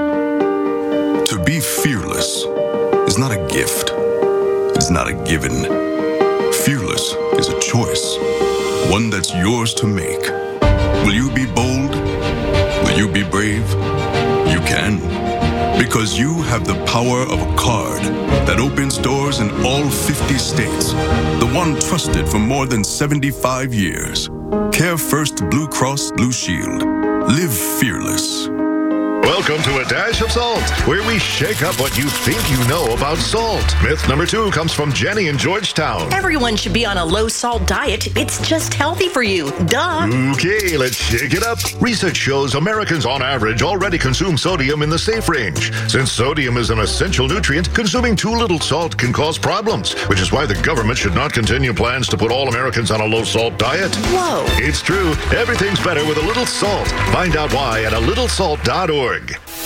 To be fearless is not a gift. It's not a given. Fearless is a choice, one that's yours to make. Will you be bold? Will you be brave? You can. Because you have the power of a card that opens doors in all fifty states. The one trusted for more than seventy-five years. Care First Blue Cross Blue Shield. Live fearless. Welcome to A Dash of Salt, where we shake up what you think you know about salt. Myth number two comes from Jenny in Georgetown. Everyone should be on a low-salt diet. It's just healthy for you. Duh. Okay, let's shake it up. Research shows Americans on average already consume sodium in the safe range. Since sodium is an essential nutrient, consuming too little salt can cause problems, which is why the government should not continue plans to put all Americans on a low-salt diet. Whoa. It's true. Everything's better with a little salt. Find out why at a little salt dot org.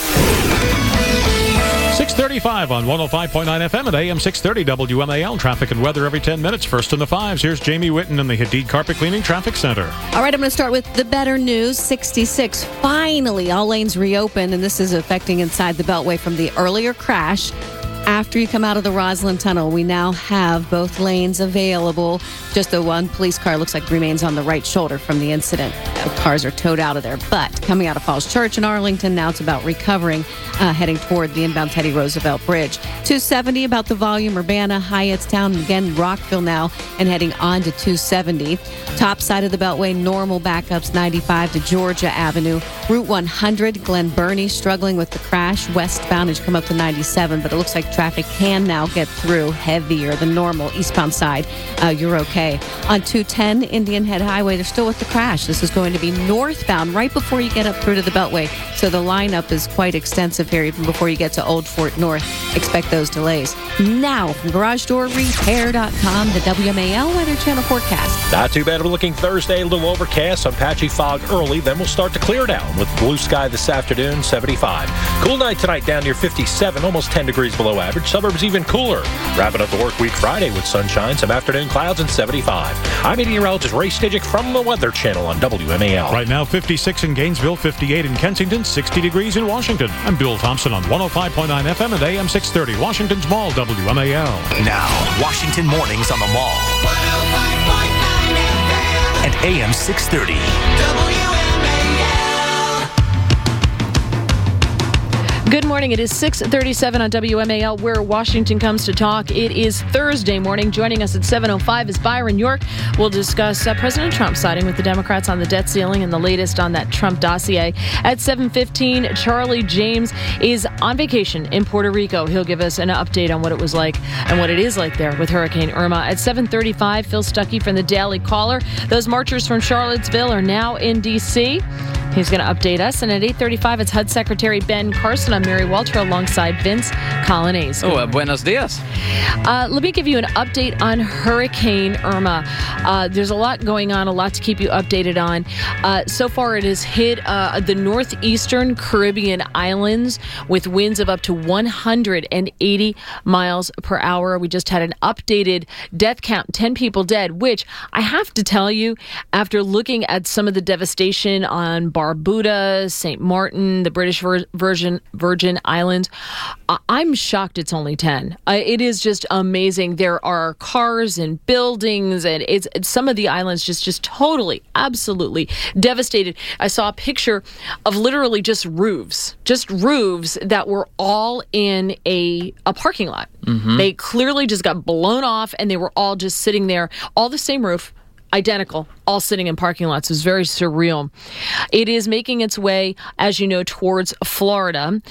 six thirty-five on one oh five point nine F M at A M six thirty W M A L. Traffic and weather every ten minutes. First in the fives. Here's Jamie Witten in the Hadid Carpet Cleaning Traffic Center. All right, I'm going to start with the better news. sixty-six, finally, all lanes reopened, and this is affecting inside the Beltway from the earlier crash. After you come out of the Roslyn Tunnel, we now have both lanes available. Just the one police car looks like remains on the right shoulder from the incident. The cars are towed out of there. But coming out of Falls Church in Arlington, now it's about recovering, uh, heading toward the inbound Teddy Roosevelt Bridge. two seventy about the volume, Urbana, Hyattstown, again, Rockville now, and heading on to two seventy. Top side of the Beltway, normal backups, ninety-five to Georgia Avenue. Route one hundred, Glen Burnie, struggling with the crash. Westbound as you come up to ninety-seven, but it looks like traffic can now get through heavier than normal. Eastbound side, uh, you're okay. On two ten, Indian Head Highway, they're still with the crash. This is going to be northbound right before you get up through to the Beltway. So the lineup is quite extensive here, even before you get to Old Fort North. Expect those delays. Now, from garage door repair dot com, the W M A L Weather Channel forecast. Not too bad. We're looking Thursday, a little overcast, some patchy fog early. Then we'll start to clear down with blue sky this afternoon, seventy-five. Cool night tonight down near fifty-seven, almost ten degrees below average. Suburbs even cooler. Wrapping up the work week Friday with sunshine, some afternoon clouds, and seventy-five. I'm meteorologist Ray Stidgick from the Weather Channel on W M A L. Right now, fifty-six in Gainesville, fifty-eight in Kensington, sixty degrees in Washington. I'm Bill Thompson on one oh five point nine F M at A M six thirty, Washington's Mall, W M A L. Now, Washington Mornings on the Mall. And A M six thirty. Good morning. It is six thirty-seven on W M A L, where Washington comes to talk. It is Thursday morning. Joining us at seven oh five is Byron York. We'll discuss uh, President Trump siding with the Democrats on the debt ceiling and the latest on that Trump dossier. At seven fifteen, Charlie James is on vacation in Puerto Rico. He'll give us an update on what it was like and what it is like there with Hurricane Irma. At seven thirty-five, Phil Stuckey from the Daily Caller. Those marchers from Charlottesville are now in D C He's going to update us. And at eight thirty-five, it's H U D Secretary Ben Carson. I'm Mary Walter alongside Vince Colonnese. Oh, uh, buenos dias. Uh, let me give you an update on Hurricane Irma. Uh, there's a lot going on, a lot to keep you updated on. Uh, so far, it has hit uh, the northeastern Caribbean islands with winds of up to one hundred eighty miles per hour. We just had an updated death count, ten people dead, which I have to tell you, after looking at some of the devastation on Barbuda, Saint Martin, the British Virgin Virgin Islands, I'm shocked it's only ten. Uh, it is just amazing. There are cars and buildings, and it's, it's some of the islands just just totally, absolutely devastated. I saw a picture of literally just roofs, just roofs that were all in a a parking lot. Mm-hmm. They clearly just got blown off, and they were all just sitting there, all the same roof. Identical, all sitting in parking lots. It was very surreal. It is making its way, as you know, towards Florida.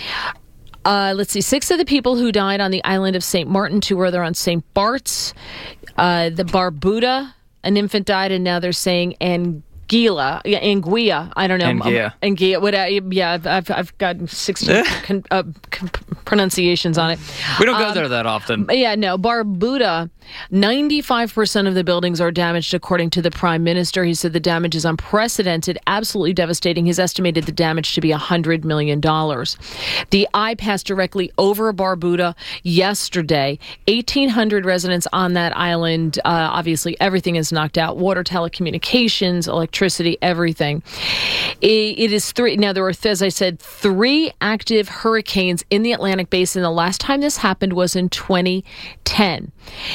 Uh, let's see, six of the people who died on the island of Saint Martin, two were there on Saint Bart's. Uh, the Barbuda, an infant died, and now they're saying Anguilla, Anguilla, I don't know. Anguilla. Um, Anguilla, what, uh, yeah, I've, I've, I've got sixteen con, uh, con, pronunciations on it. We don't go um, there that often. Yeah, no, Barbuda, ninety-five percent of the buildings are damaged, according to the Prime Minister. He said the damage is unprecedented, absolutely devastating. He's estimated the damage to be one hundred million dollars. The eye passed directly over Barbuda yesterday. eighteen hundred residents on that island. Uh, obviously, everything is knocked out. Water, telecommunications, electricity, everything. It is three. Now, there are, as I said, three active hurricanes in the Atlantic Basin. The last time this happened was in twenty ten.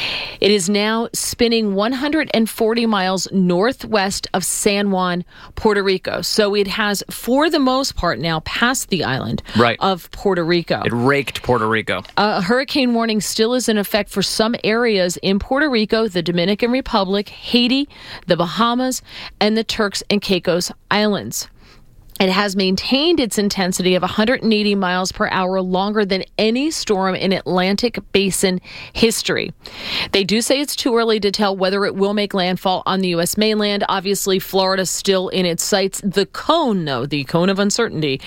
It is now spinning one hundred forty miles northwest of San Juan, Puerto Rico. So it has, for the most part, now passed the island right. of Puerto Rico. It raked Puerto Rico. A hurricane warning still is in effect for some areas in Puerto Rico, the Dominican Republic, Haiti, the Bahamas, and the Turks and Caicos Islands. It has maintained its intensity of one hundred eighty miles per hour longer than any storm in Atlantic Basin history. They do say it's too early to tell whether it will make landfall on the U S mainland. Obviously, Florida's still in its sights. The cone, though, the cone of uncertainty,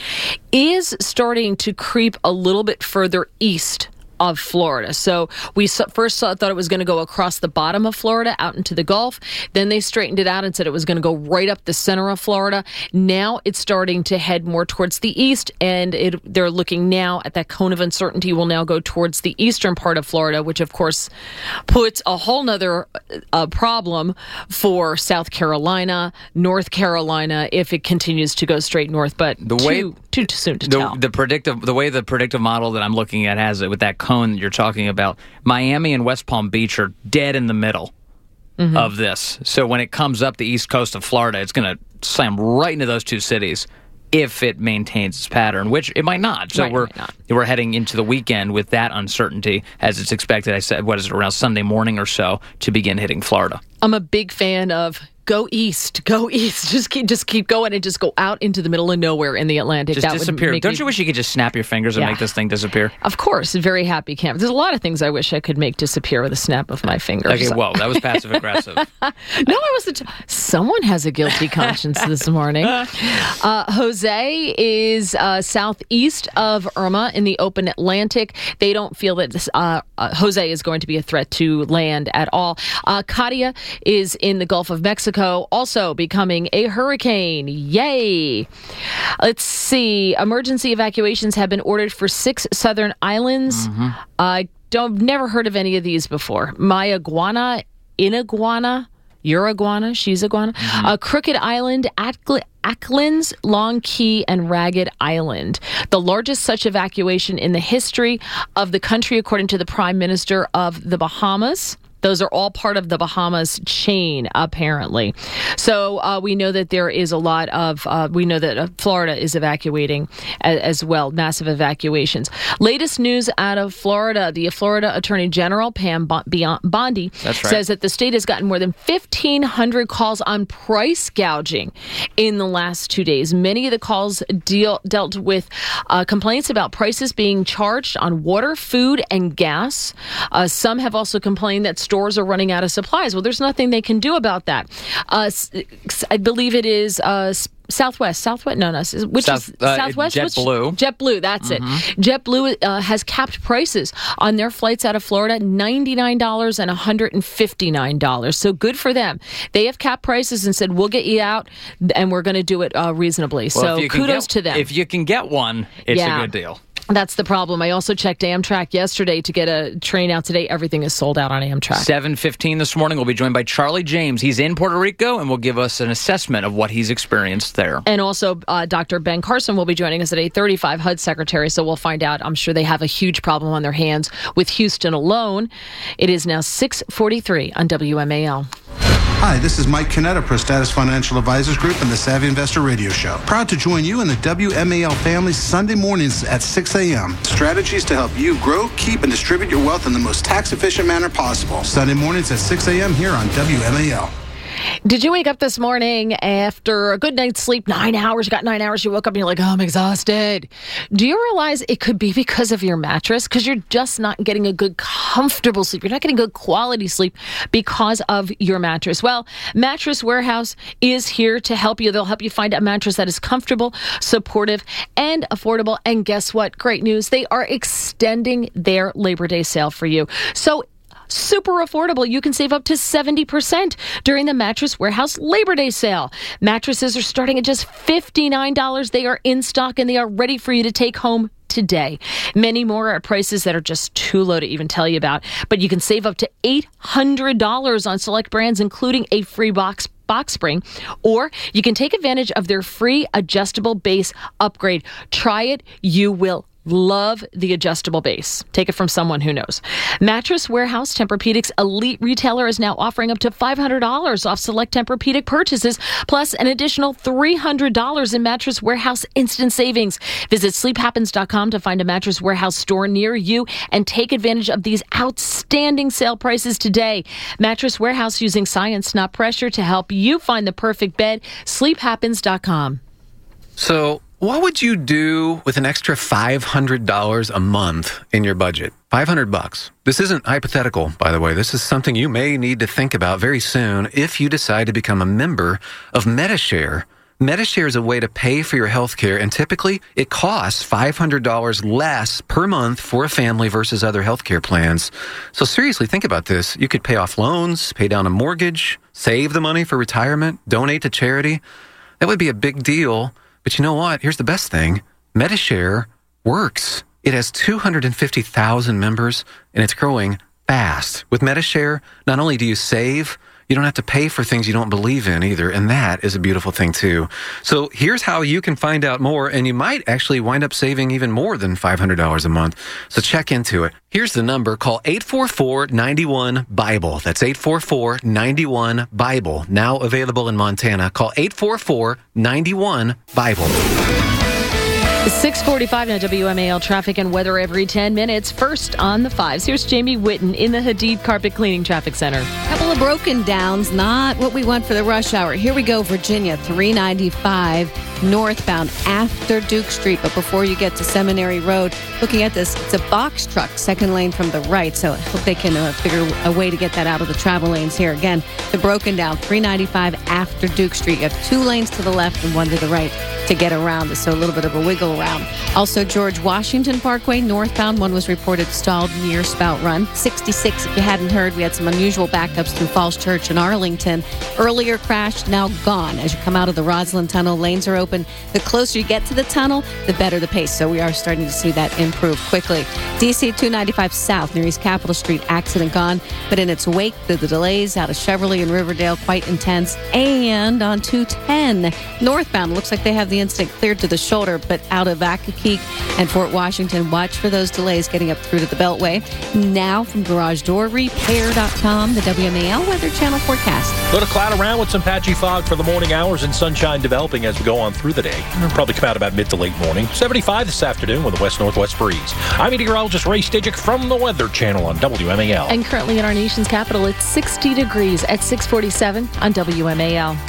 is starting to creep a little bit further east of Florida. So we first saw, thought it was going to go across the bottom of Florida out into the Gulf. Then they straightened it out and said it was going to go right up the center of Florida. Now it's starting to head more towards the east, and it, they're looking now at that cone of uncertainty will now go towards the eastern part of Florida, which of course puts a whole nother uh, problem for South Carolina, North Carolina, if it continues to go straight north. But the too, way, too, too soon to the, tell. The predictive, the way the predictive model that I'm looking at has it with that cone that you're talking about, Miami and West Palm Beach are dead in the middle mm-hmm. of this. So when it comes up the east coast of Florida, it's going to slam right into those two cities if it maintains its pattern, which it might not. So right, we're not. we're heading into the weekend with that uncertainty, as it's expected, I said, what is it, around Sunday morning or so, to begin hitting Florida. I'm a big fan of go east, go east. Just keep, just keep going and just go out into the middle of nowhere in the Atlantic. Just that disappear. Would make Don't me, you wish you could just snap your fingers and yeah. make this thing disappear? Of course. Very happy camp. There's a lot of things I wish I could make disappear with a snap of my fingers. Okay, whoa, that was passive aggressive. No, I wasn't. Someone has a guilty conscience this morning. Uh, Jose is uh, southeast of Irma in the open Atlantic. They don't feel that this, uh, uh, Jose is going to be a threat to land at all. Uh, Katia is in the Gulf of Mexico, also becoming a hurricane. Yay! Let's see. Emergency evacuations have been ordered for six southern islands. Mm-hmm. I don't never heard of any of these before. Mayaguana, Inaguana, Uruguana, she's iguana, mm-hmm. uh, Crooked Island, Ackl- Acklands, Long Key, and Ragged Island. The largest such evacuation in the history of the country, according to the Prime Minister of the Bahamas. Those are all part of the Bahamas chain, apparently. So uh, we know that there is a lot of, uh, we know that uh, Florida is evacuating as, as well, massive evacuations. Latest news out of Florida, the Florida Attorney General, Pam Bondi, That's right. says that the state has gotten more than fifteen hundred calls on price gouging in the last two days. Many of the calls deal, dealt with uh, complaints about prices being charged on water, food, and gas. Uh, some have also complained that stores are running out of supplies. Well, there's nothing they can do about that. Uh, I believe it is uh, Southwest. Southwest? No, no. Which South, is uh, Southwest? JetBlue. Which, JetBlue, that's mm-hmm. it. JetBlue uh, has capped prices on their flights out of Florida, ninety-nine dollars and one hundred fifty-nine dollars. So good for them. They have capped prices and said, we'll get you out, and we're going to do it uh, reasonably. Well, so kudos get, to them. If you can get one, it's yeah. a good deal. That's the problem. I also checked Amtrak yesterday to get a train out today. Everything is sold out on Amtrak. seven fifteen this morning, we'll be joined by Charlie James. He's in Puerto Rico and will give us an assessment of what he's experienced there. And also, uh, Doctor Ben Carson will be joining us at eight thirty-five, H U D Secretary, so we'll find out. I'm sure they have a huge problem on their hands with Houston alone. It is now six forty-three on W M A L. Hi, this is Mike Canetta, Prostatus Financial Advisors Group and the Savvy Investor Radio Show. Proud to join you in the W M A L family Sunday mornings at six a.m. Strategies to help you grow, keep, and distribute your wealth in the most tax-efficient manner possible. Sunday mornings at six a.m. here on W M A L. Did you wake up this morning after a good night's sleep, nine hours, you got nine hours, you woke up and you're like, oh, I'm exhausted. Do you realize it could be because of your mattress? Because you're just not getting a good, comfortable sleep. You're not getting good quality sleep because of your mattress. Well, Mattress Warehouse is here to help you. They'll help you find a mattress that is comfortable, supportive, and affordable. And guess what? Great news. They are extending their Labor Day sale for you. So super affordable. You can save up to seventy percent during the Mattress Warehouse Labor Day sale. Mattresses are starting at just fifty-nine dollars. They are in stock and they are ready for you to take home today. Many more are at prices that are just too low to even tell you about. But you can save up to eight hundred dollars on select brands, including a free box box spring, or you can take advantage of their free adjustable base upgrade. Try it. You will love the adjustable base. Take it from someone who knows. Mattress Warehouse, Tempur-Pedic's elite retailer, is now offering up to five hundred dollars off select Tempur-Pedic purchases, plus an additional three hundred dollars in Mattress Warehouse instant savings. Visit sleep happens dot com to find a Mattress Warehouse store near you and take advantage of these outstanding sale prices today. Mattress Warehouse, using science, not pressure, to help you find the perfect bed. sleep happens dot com. So, what would you do with an extra five hundred dollars a month in your budget? five hundred bucks. This isn't hypothetical, by the way. This is something you may need to think about very soon if you decide to become a member of Medi-Share. Medi-Share is a way to pay for your health care, and typically it costs five hundred dollars less per month for a family versus other health care plans. So seriously, think about this. You could pay off loans, pay down a mortgage, save the money for retirement, donate to charity. That would be a big deal. But you know what? Here's the best thing. Medi-Share works. It has two hundred fifty thousand members, and it's growing fast. With Medi-Share, not only do you save, you don't have to pay for things you don't believe in either, and that is a beautiful thing too. So here's how you can find out more, and you might actually wind up saving even more than five hundred dollars a month. So check into it. Here's the number. Call eight four four, nine one, BIBLE. That's eight four four, nine one, BIBLE. Now available in Montana. Call eight four four, nine one, BIBLE. six forty-five now, W M A L traffic and weather every ten minutes. First on the fives, here's Jamie Whitten in the Hadid Carpet Cleaning Traffic Center. Couple of broken downs, not what we want for the rush hour. Here we go, Virginia, three ninety-five northbound after Duke Street, but before you get to Seminary Road. Looking at this, it's a box truck, second lane from the right, so I hope they can uh, figure a way to get that out of the travel lanes here. Again, the broken down, three ninety-five after Duke Street. You have two lanes to the left and one to the right to get around this, so a little bit of a wiggle around. Also, George Washington Parkway northbound, one was reported stalled near Spout Run. sixty-six, if you hadn't heard, we had some unusual backups through Falls Church and Arlington. Earlier crash, now gone. As you come out of the Roslyn Tunnel, lanes are open. The closer you get to the tunnel, the better the pace. So we are starting to see that improve quickly. D C two ninety-five south near East Capitol Street, accident gone. But in its wake, the, the delays out of Cheverly and Riverdale quite intense. And on two ten northbound, looks like they have the incident cleared to the shoulder, but out of Accokeek and Fort Washington, watch for those delays getting up through to the Beltway. Now from garage door repair dot com, the W M A L Weather Channel forecast. Little cloud around with some patchy fog for the morning hours and sunshine developing as we go on through the day. It'll probably come out about mid to late morning. seventy-five this afternoon with a west-northwest breeze. I'm meteorologist Ray Stidgick from the Weather Channel on W M A L. And currently in our nation's capital, it's sixty degrees at six forty-seven on W M A L.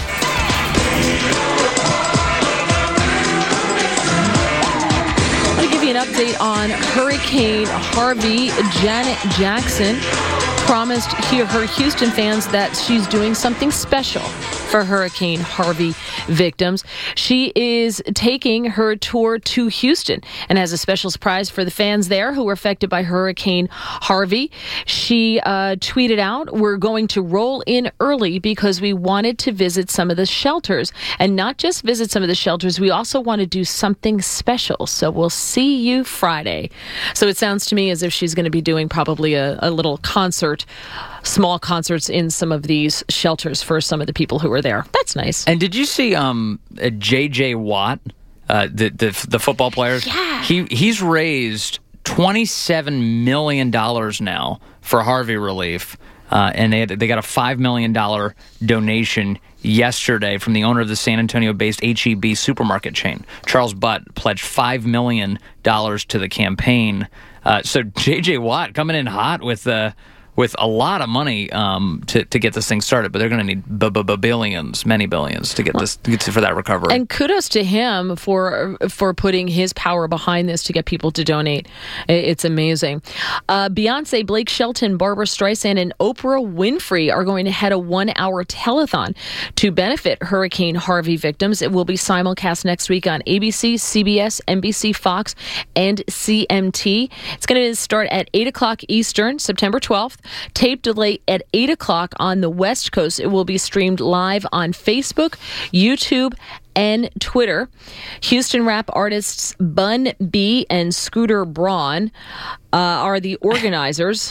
I'll give you an update on Hurricane Harvey. Janet Jackson promised her Houston fans that she's doing something special for Hurricane Harvey victims. She is taking her tour to Houston and has a special surprise for the fans there who were affected by Hurricane Harvey. She uh, tweeted out, "We're going to roll in early because we wanted to visit some of the shelters, and not just visit some of the shelters, we also want to do something special. So we'll see you Friday." So it sounds to me as if she's going to be doing probably a, a little concert, small concerts in some of these shelters for some of the people who are there. That's nice. And did you see um, J J Watt, uh, the, the the football player? Yeah. He he's raised twenty-seven million dollars now for Harvey relief, uh, and they had, they got a five million dollars donation yesterday from the owner of the San Antonio-based H E B supermarket chain. Charles Butt pledged five million dollars to the campaign. Uh, so J J Watt coming in hot with the. Uh, with a lot of money um, to, to get this thing started, but they're going to need b- b- b- billions, many billions to get this to get to, for that recovery. And kudos to him for for putting his power behind this to get people to donate. It's amazing. Uh, Beyonce, Blake Shelton, Barbara Streisand, and Oprah Winfrey are going to head a one-hour telethon to benefit Hurricane Harvey victims. It will be simulcast next week on A B C, C B S, N B C, Fox, and C M T. It's going to start at eight o'clock Eastern, September twelfth. Tape delay at eight o'clock on the West Coast. It will be streamed live on Facebook, YouTube, and Twitter. Houston rap artists Bun B and Scooter Braun uh, are the organizers.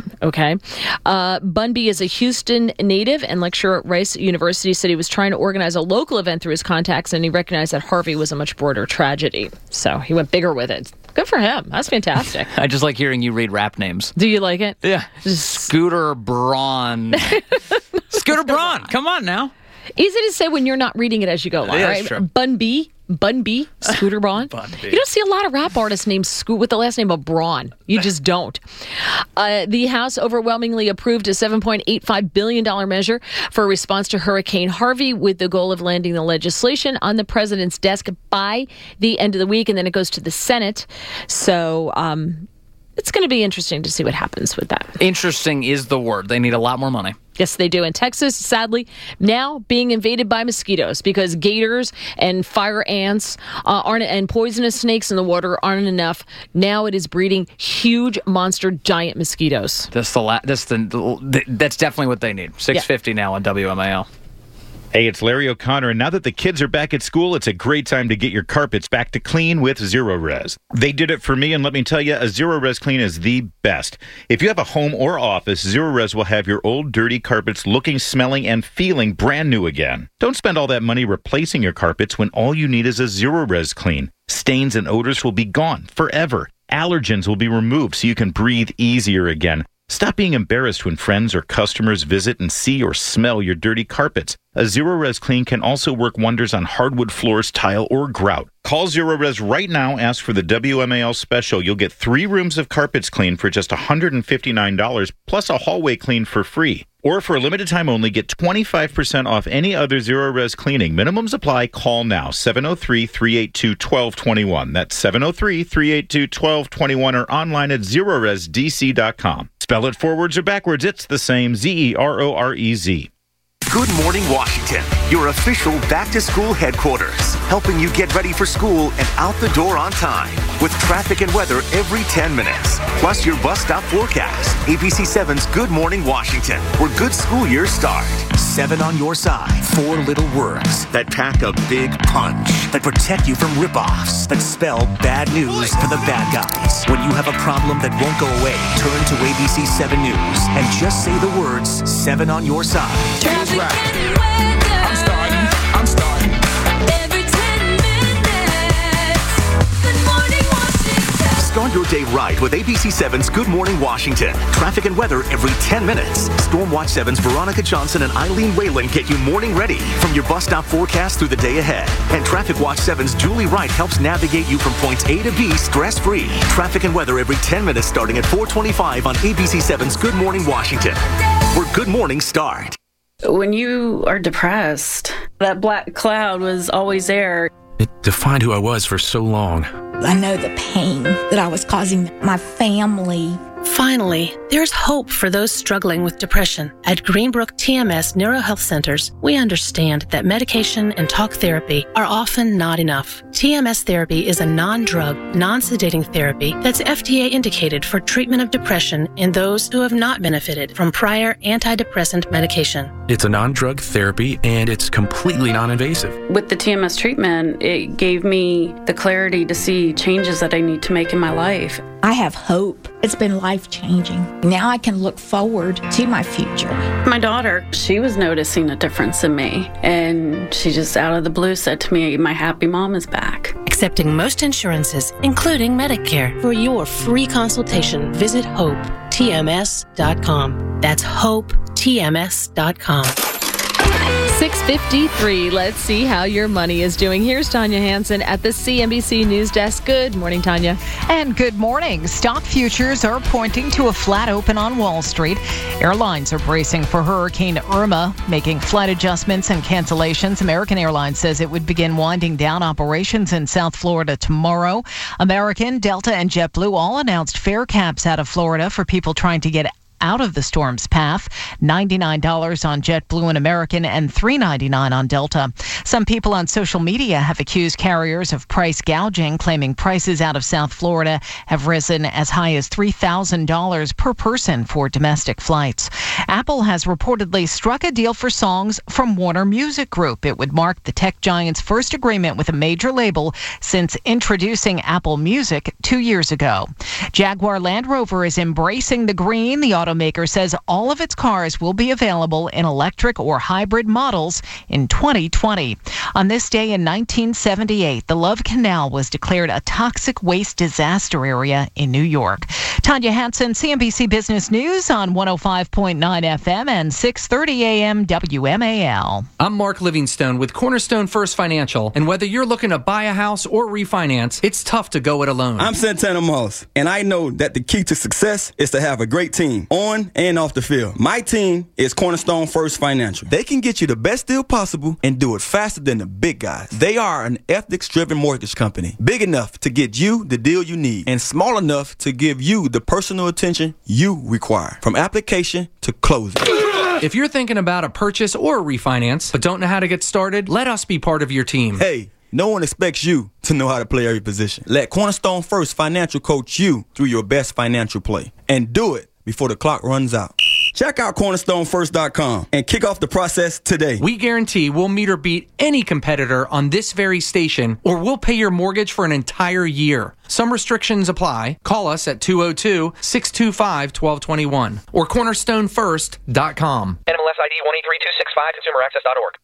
Okay. Uh, Bunby is a Houston native and lecturer at Rice University. Said he was trying to organize a local event through his contacts, and he recognized that Harvey was a much broader tragedy. So he went bigger with it. Good for him. That's fantastic. I just like hearing you read rap names. Do you like it? Yeah. Scooter Braun. Scooter Braun. Come on now. Easy to say when you're not reading it as you go along, Yeah, right? sure. Bunby, Bunby, Scooter Braun. You don't see a lot of rap artists named Scoot with the last name of Braun. You just don't. Uh, the House overwhelmingly approved a seven point eight five billion dollars measure for a response to Hurricane Harvey, with the goal of landing the legislation on the president's desk by the end of the week, and then it goes to the Senate. So um, it's going to be interesting to see what happens with that. Interesting is the word. They need a lot more money. Yes, they do. In Texas, sadly, now being invaded by mosquitoes because gators and fire ants uh, aren't, and poisonous snakes in the water aren't enough. Now it is breeding huge, monster, giant mosquitoes. That's the la- that's the that's definitely what they need. six fifty now on W M A L. Hey, it's Larry O'Connor, and now that the kids are back at school, it's a great time to get your carpets back to clean with Zero-Res. They did it for me, and let me tell you, a Zero-Res clean is the best. If you have a home or office, Zero-Res will have your old, dirty carpets looking, smelling, and feeling brand new again. Don't spend all that money replacing your carpets when all you need is a Zero-Res clean. Stains and odors will be gone forever. Allergens will be removed so you can breathe easier again. Stop being embarrassed when friends or customers visit and see or smell your dirty carpets. A Zero-Res clean can also work wonders on hardwood floors, tile, or grout. Call Zero-Res right now. Ask for the W M A L special. You'll get three rooms of carpets cleaned for just one hundred fifty-nine dollars, plus a hallway clean for free. Or for a limited time only, get twenty-five percent off any other Zero-Res cleaning. Minimums apply. Call now, seven oh three, three eight two, one two two one. That's seven oh three, three eight two, one two two one or online at zero res d c dot com. Spell it forwards or backwards, it's the same, Z E R O R E Z. Good Morning Washington, your official back-to-school headquarters, helping you get ready for school and out the door on time with traffic and weather every ten minutes, plus your bus stop forecast. A B C seven's Good Morning Washington, where good school years start. Seven on your side. Four little words that pack a big punch, that protect you from rip-offs, that spell bad news for the bad guys. When you have a problem that won't go away, turn to A B C seven News and just say the words, seven on your side. Traffic and weather. I'm starting. I'm starting. Every ten minutes. Good Morning Washington. Start your day right with A B C seven's Good Morning Washington. Traffic and weather every ten minutes. Stormwatch seven's Veronica Johnson and Eileen Whalen get you morning ready from your bus stop forecast through the day ahead. And Traffic Watch seven's Julie Wright helps navigate you from points A to B stress-free. Traffic and weather every ten minutes starting at four twenty-five on A B C seven's Good Morning Washington, where good mornings start. When you are depressed, that black cloud was always there. It defined who I was for so long. I know the pain that I was causing my family. Finally, there's hope for those struggling with depression. At Greenbrook T M S Neurohealth Centers, we understand that medication and talk therapy are often not enough. T M S therapy is a non-drug, non-sedating therapy that's F D A indicated for treatment of depression in those who have not benefited from prior antidepressant medication. It's a non-drug therapy and it's completely non-invasive. With the T M S treatment, it gave me the clarity to see changes that I need to make in my life. I have hope. It's been life-changing. Now I can look forward to my future. My daughter, she was noticing a difference in me, and she just out of the blue said to me, my happy mom is back. Accepting most insurances, including Medicare. For your free consultation, visit hope t m s dot com. That's hope t m s dot com. six fifty-three. Let's see how your money is doing. Here's Tanya Hansen at the C N B C News Desk. Good morning, Tanya. And good morning. Stock futures are pointing to a flat open on Wall Street. Airlines are bracing for Hurricane Irma, making flight adjustments and cancellations. American Airlines says it would begin winding down operations in South Florida tomorrow. American, Delta, and JetBlue all announced fare caps out of Florida for people trying to get out of the storm's path. ninety-nine dollars on JetBlue and American and three ninety-nine on Delta. Some people on social media have accused carriers of price gouging, claiming prices out of South Florida have risen as high as three thousand dollars per person for domestic flights. Apple has reportedly struck a deal for songs from Warner Music Group. It would mark the tech giant's first agreement with a major label since introducing Apple Music two years ago. Jaguar Land Rover is embracing the green. The auto automaker says all of its cars will be available in electric or hybrid models in twenty twenty. On this day in nineteen seventy-eight, the Love Canal was declared a toxic waste disaster area in New York. Tanya Hansen, C N B C Business News on one oh five point nine F M and six thirty A M W M A L. I'm Mark Livingstone with Cornerstone First Financial, and whether you're looking to buy a house or refinance, it's tough to go it alone. I'm Santana Moss, and I know that the key to success is to have a great team on and off the field. My team is Cornerstone First Financial. They can get you the best deal possible and do it faster than the big guys. They are an ethics-driven mortgage company, big enough to get you the deal you need and small enough to give you the personal attention you require, from application to closing. If you're thinking about a purchase or a refinance but don't know how to get started, let us be part of your team. Hey, no one expects you to know how to play every position. Let Cornerstone First Financial coach you through your best financial play, and do it before the clock runs out. Check out cornerstone first dot com and kick off the process today. We guarantee we'll meet or beat any competitor on this very station, or we'll pay your mortgage for an entire year. Some restrictions apply. Call us at two oh two, six two five, one two two one or cornerstone first dot com. N M L S I D one eight three two six five, consumer access dot org.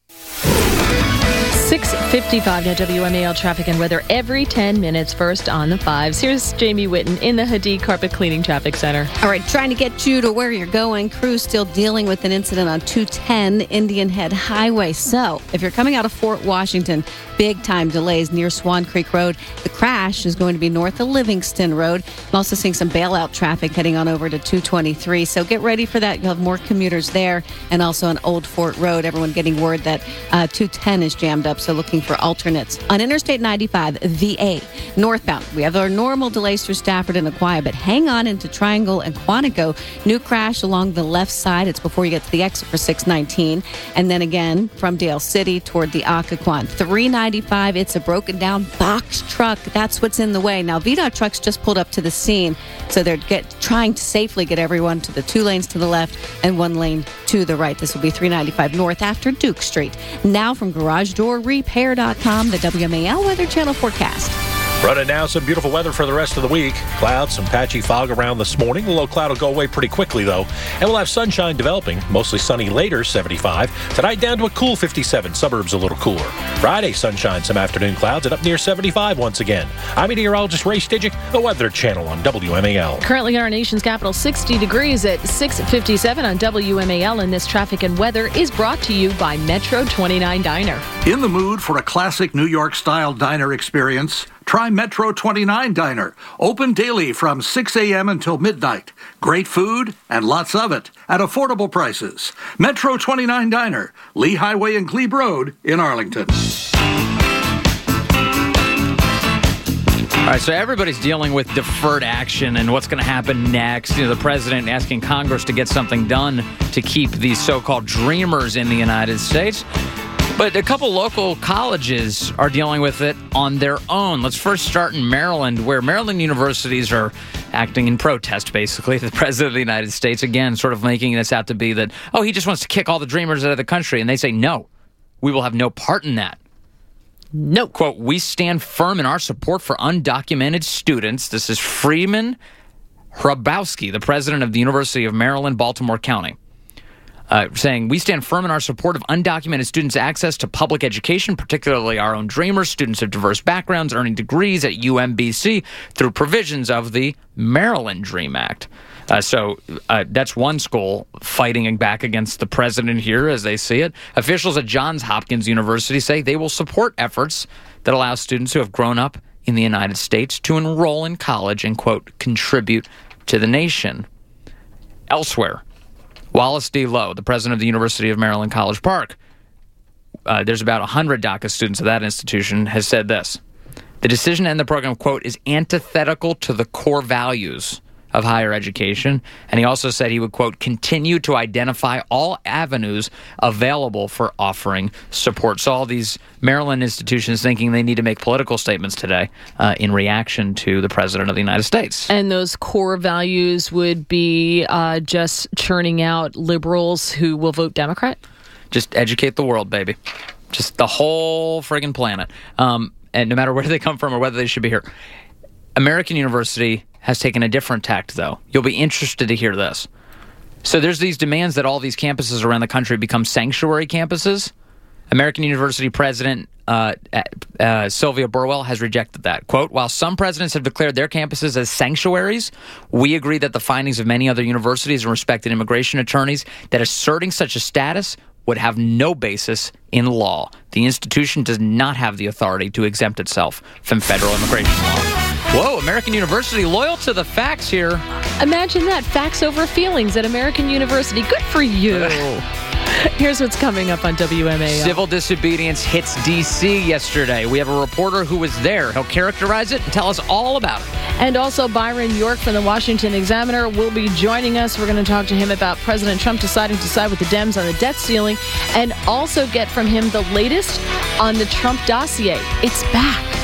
six fifty-five now, W M A L traffic and weather every ten minutes. First on the fives. Here's Jamie Witten in the Hadid Carpet Cleaning Traffic Center. All right, trying to get you to where you're going. Crews still dealing with an incident on two ten Indian Head Highway. So if you're coming out of Fort Washington, big time delays near Swan Creek Road. The crash is going to be north of Livingston Road. I'm also seeing some bailout traffic heading on over to two twenty-three. So get ready for that. You'll have more commuters there, and also on Old Fort Road. Everyone getting word that uh, two ten is jammed up, so looking for alternates. On Interstate ninety-five, V A, northbound, we have our normal delays through Stafford and Aquia, but hang on into Triangle and Quantico. New crash along the left side. It's before you get to the exit for six nineteen. And then again, from Dale City toward the Occoquan. three ninety-five, it's a broken down box truck. That's what's in the way. Now, V DOT trucks just pulled up to the scene, so they're get, trying to safely get everyone to the two lanes to the left and one lane to the right. This will be three ninety-five north after Duke Street. Now from garage door repair dot com, the W M A L Weather Channel forecast. Running now, some beautiful weather for the rest of the week. Clouds, some patchy fog around this morning. The low cloud will go away pretty quickly, though. And we'll have sunshine developing. Mostly sunny later, seventy-five. Tonight, down to a cool fifty-seven. Suburbs a little cooler. Friday, sunshine, some afternoon clouds, and up near seventy-five once again. I'm meteorologist Ray Stidgick, the Weather Channel on W M A L. Currently in our nation's capital, sixty degrees at six fifty-seven on W M A L. And this traffic and weather is brought to you by Metro twenty-nine Diner. In the mood for a classic New York-style diner experience? Try Metro twenty-nine Diner. Open daily from six a.m. until midnight. Great food and lots of it at affordable prices. Metro twenty-nine Diner, Lee Highway and Glebe Road in Arlington. All right, so everybody's dealing with deferred action and what's going to happen next. You know, the president asking Congress to get something done to keep these so-called dreamers in the United States. But a couple local colleges are dealing with it on their own. Let's first start in Maryland, where Maryland universities are acting in protest, basically. The president of the United States, again, sort of making this out to be that, oh, he just wants to kick all the dreamers out of the country. And they say, no, we will have no part in that. No. Quote, we stand firm in our support for undocumented students. This is Freeman Hrabowski, the president of the University of Maryland, Baltimore County. Uh, saying, we stand firm in our support of undocumented students' access to public education, particularly our own dreamers, students of diverse backgrounds, earning degrees at U M B C through provisions of the Maryland DREAM Act. Uh, so uh, that's one school fighting back against the president here as they see it. Officials at Johns Hopkins University say they will support efforts that allow students who have grown up in the United States to enroll in college and, quote, contribute to the nation. Elsewhere, Wallace D. Lowe, the president of the University of Maryland College Park, uh, there's about one hundred DACA students of that institution, has said this. The decision to end the program, quote, is antithetical to the core values of higher education. And he also said he would, quote, continue to identify all avenues available for offering support. So all these Maryland institutions thinking they need to make political statements today uh, in reaction to the president of the United States. And those core values would be uh, just churning out liberals who will vote Democrat? Just educate the world, baby. Just the whole friggin' planet. Um, and no matter where they come from or whether they should be here. American University has taken a different tact, though. You'll be interested to hear this. So there's these demands that all these campuses around the country become sanctuary campuses. American University President uh, uh, Sylvia Burwell has rejected that. Quote, while some presidents have declared their campuses as sanctuaries, we agree that the findings of many other universities and respected immigration attorneys that asserting such a status would have no basis in law. The institution does not have the authority to exempt itself from federal immigration law. Whoa, American University loyal to the facts here. Imagine that, facts over feelings at American University. Good for you. Here's what's coming up on W M A L. Civil disobedience hits D C yesterday. We have a reporter who was there. He'll characterize it and tell us all about it. And also Byron York from the Washington Examiner will be joining us. We're going to talk to him about President Trump deciding to side with the Dems on the debt ceiling and also get from him the latest on the Trump dossier. It's back.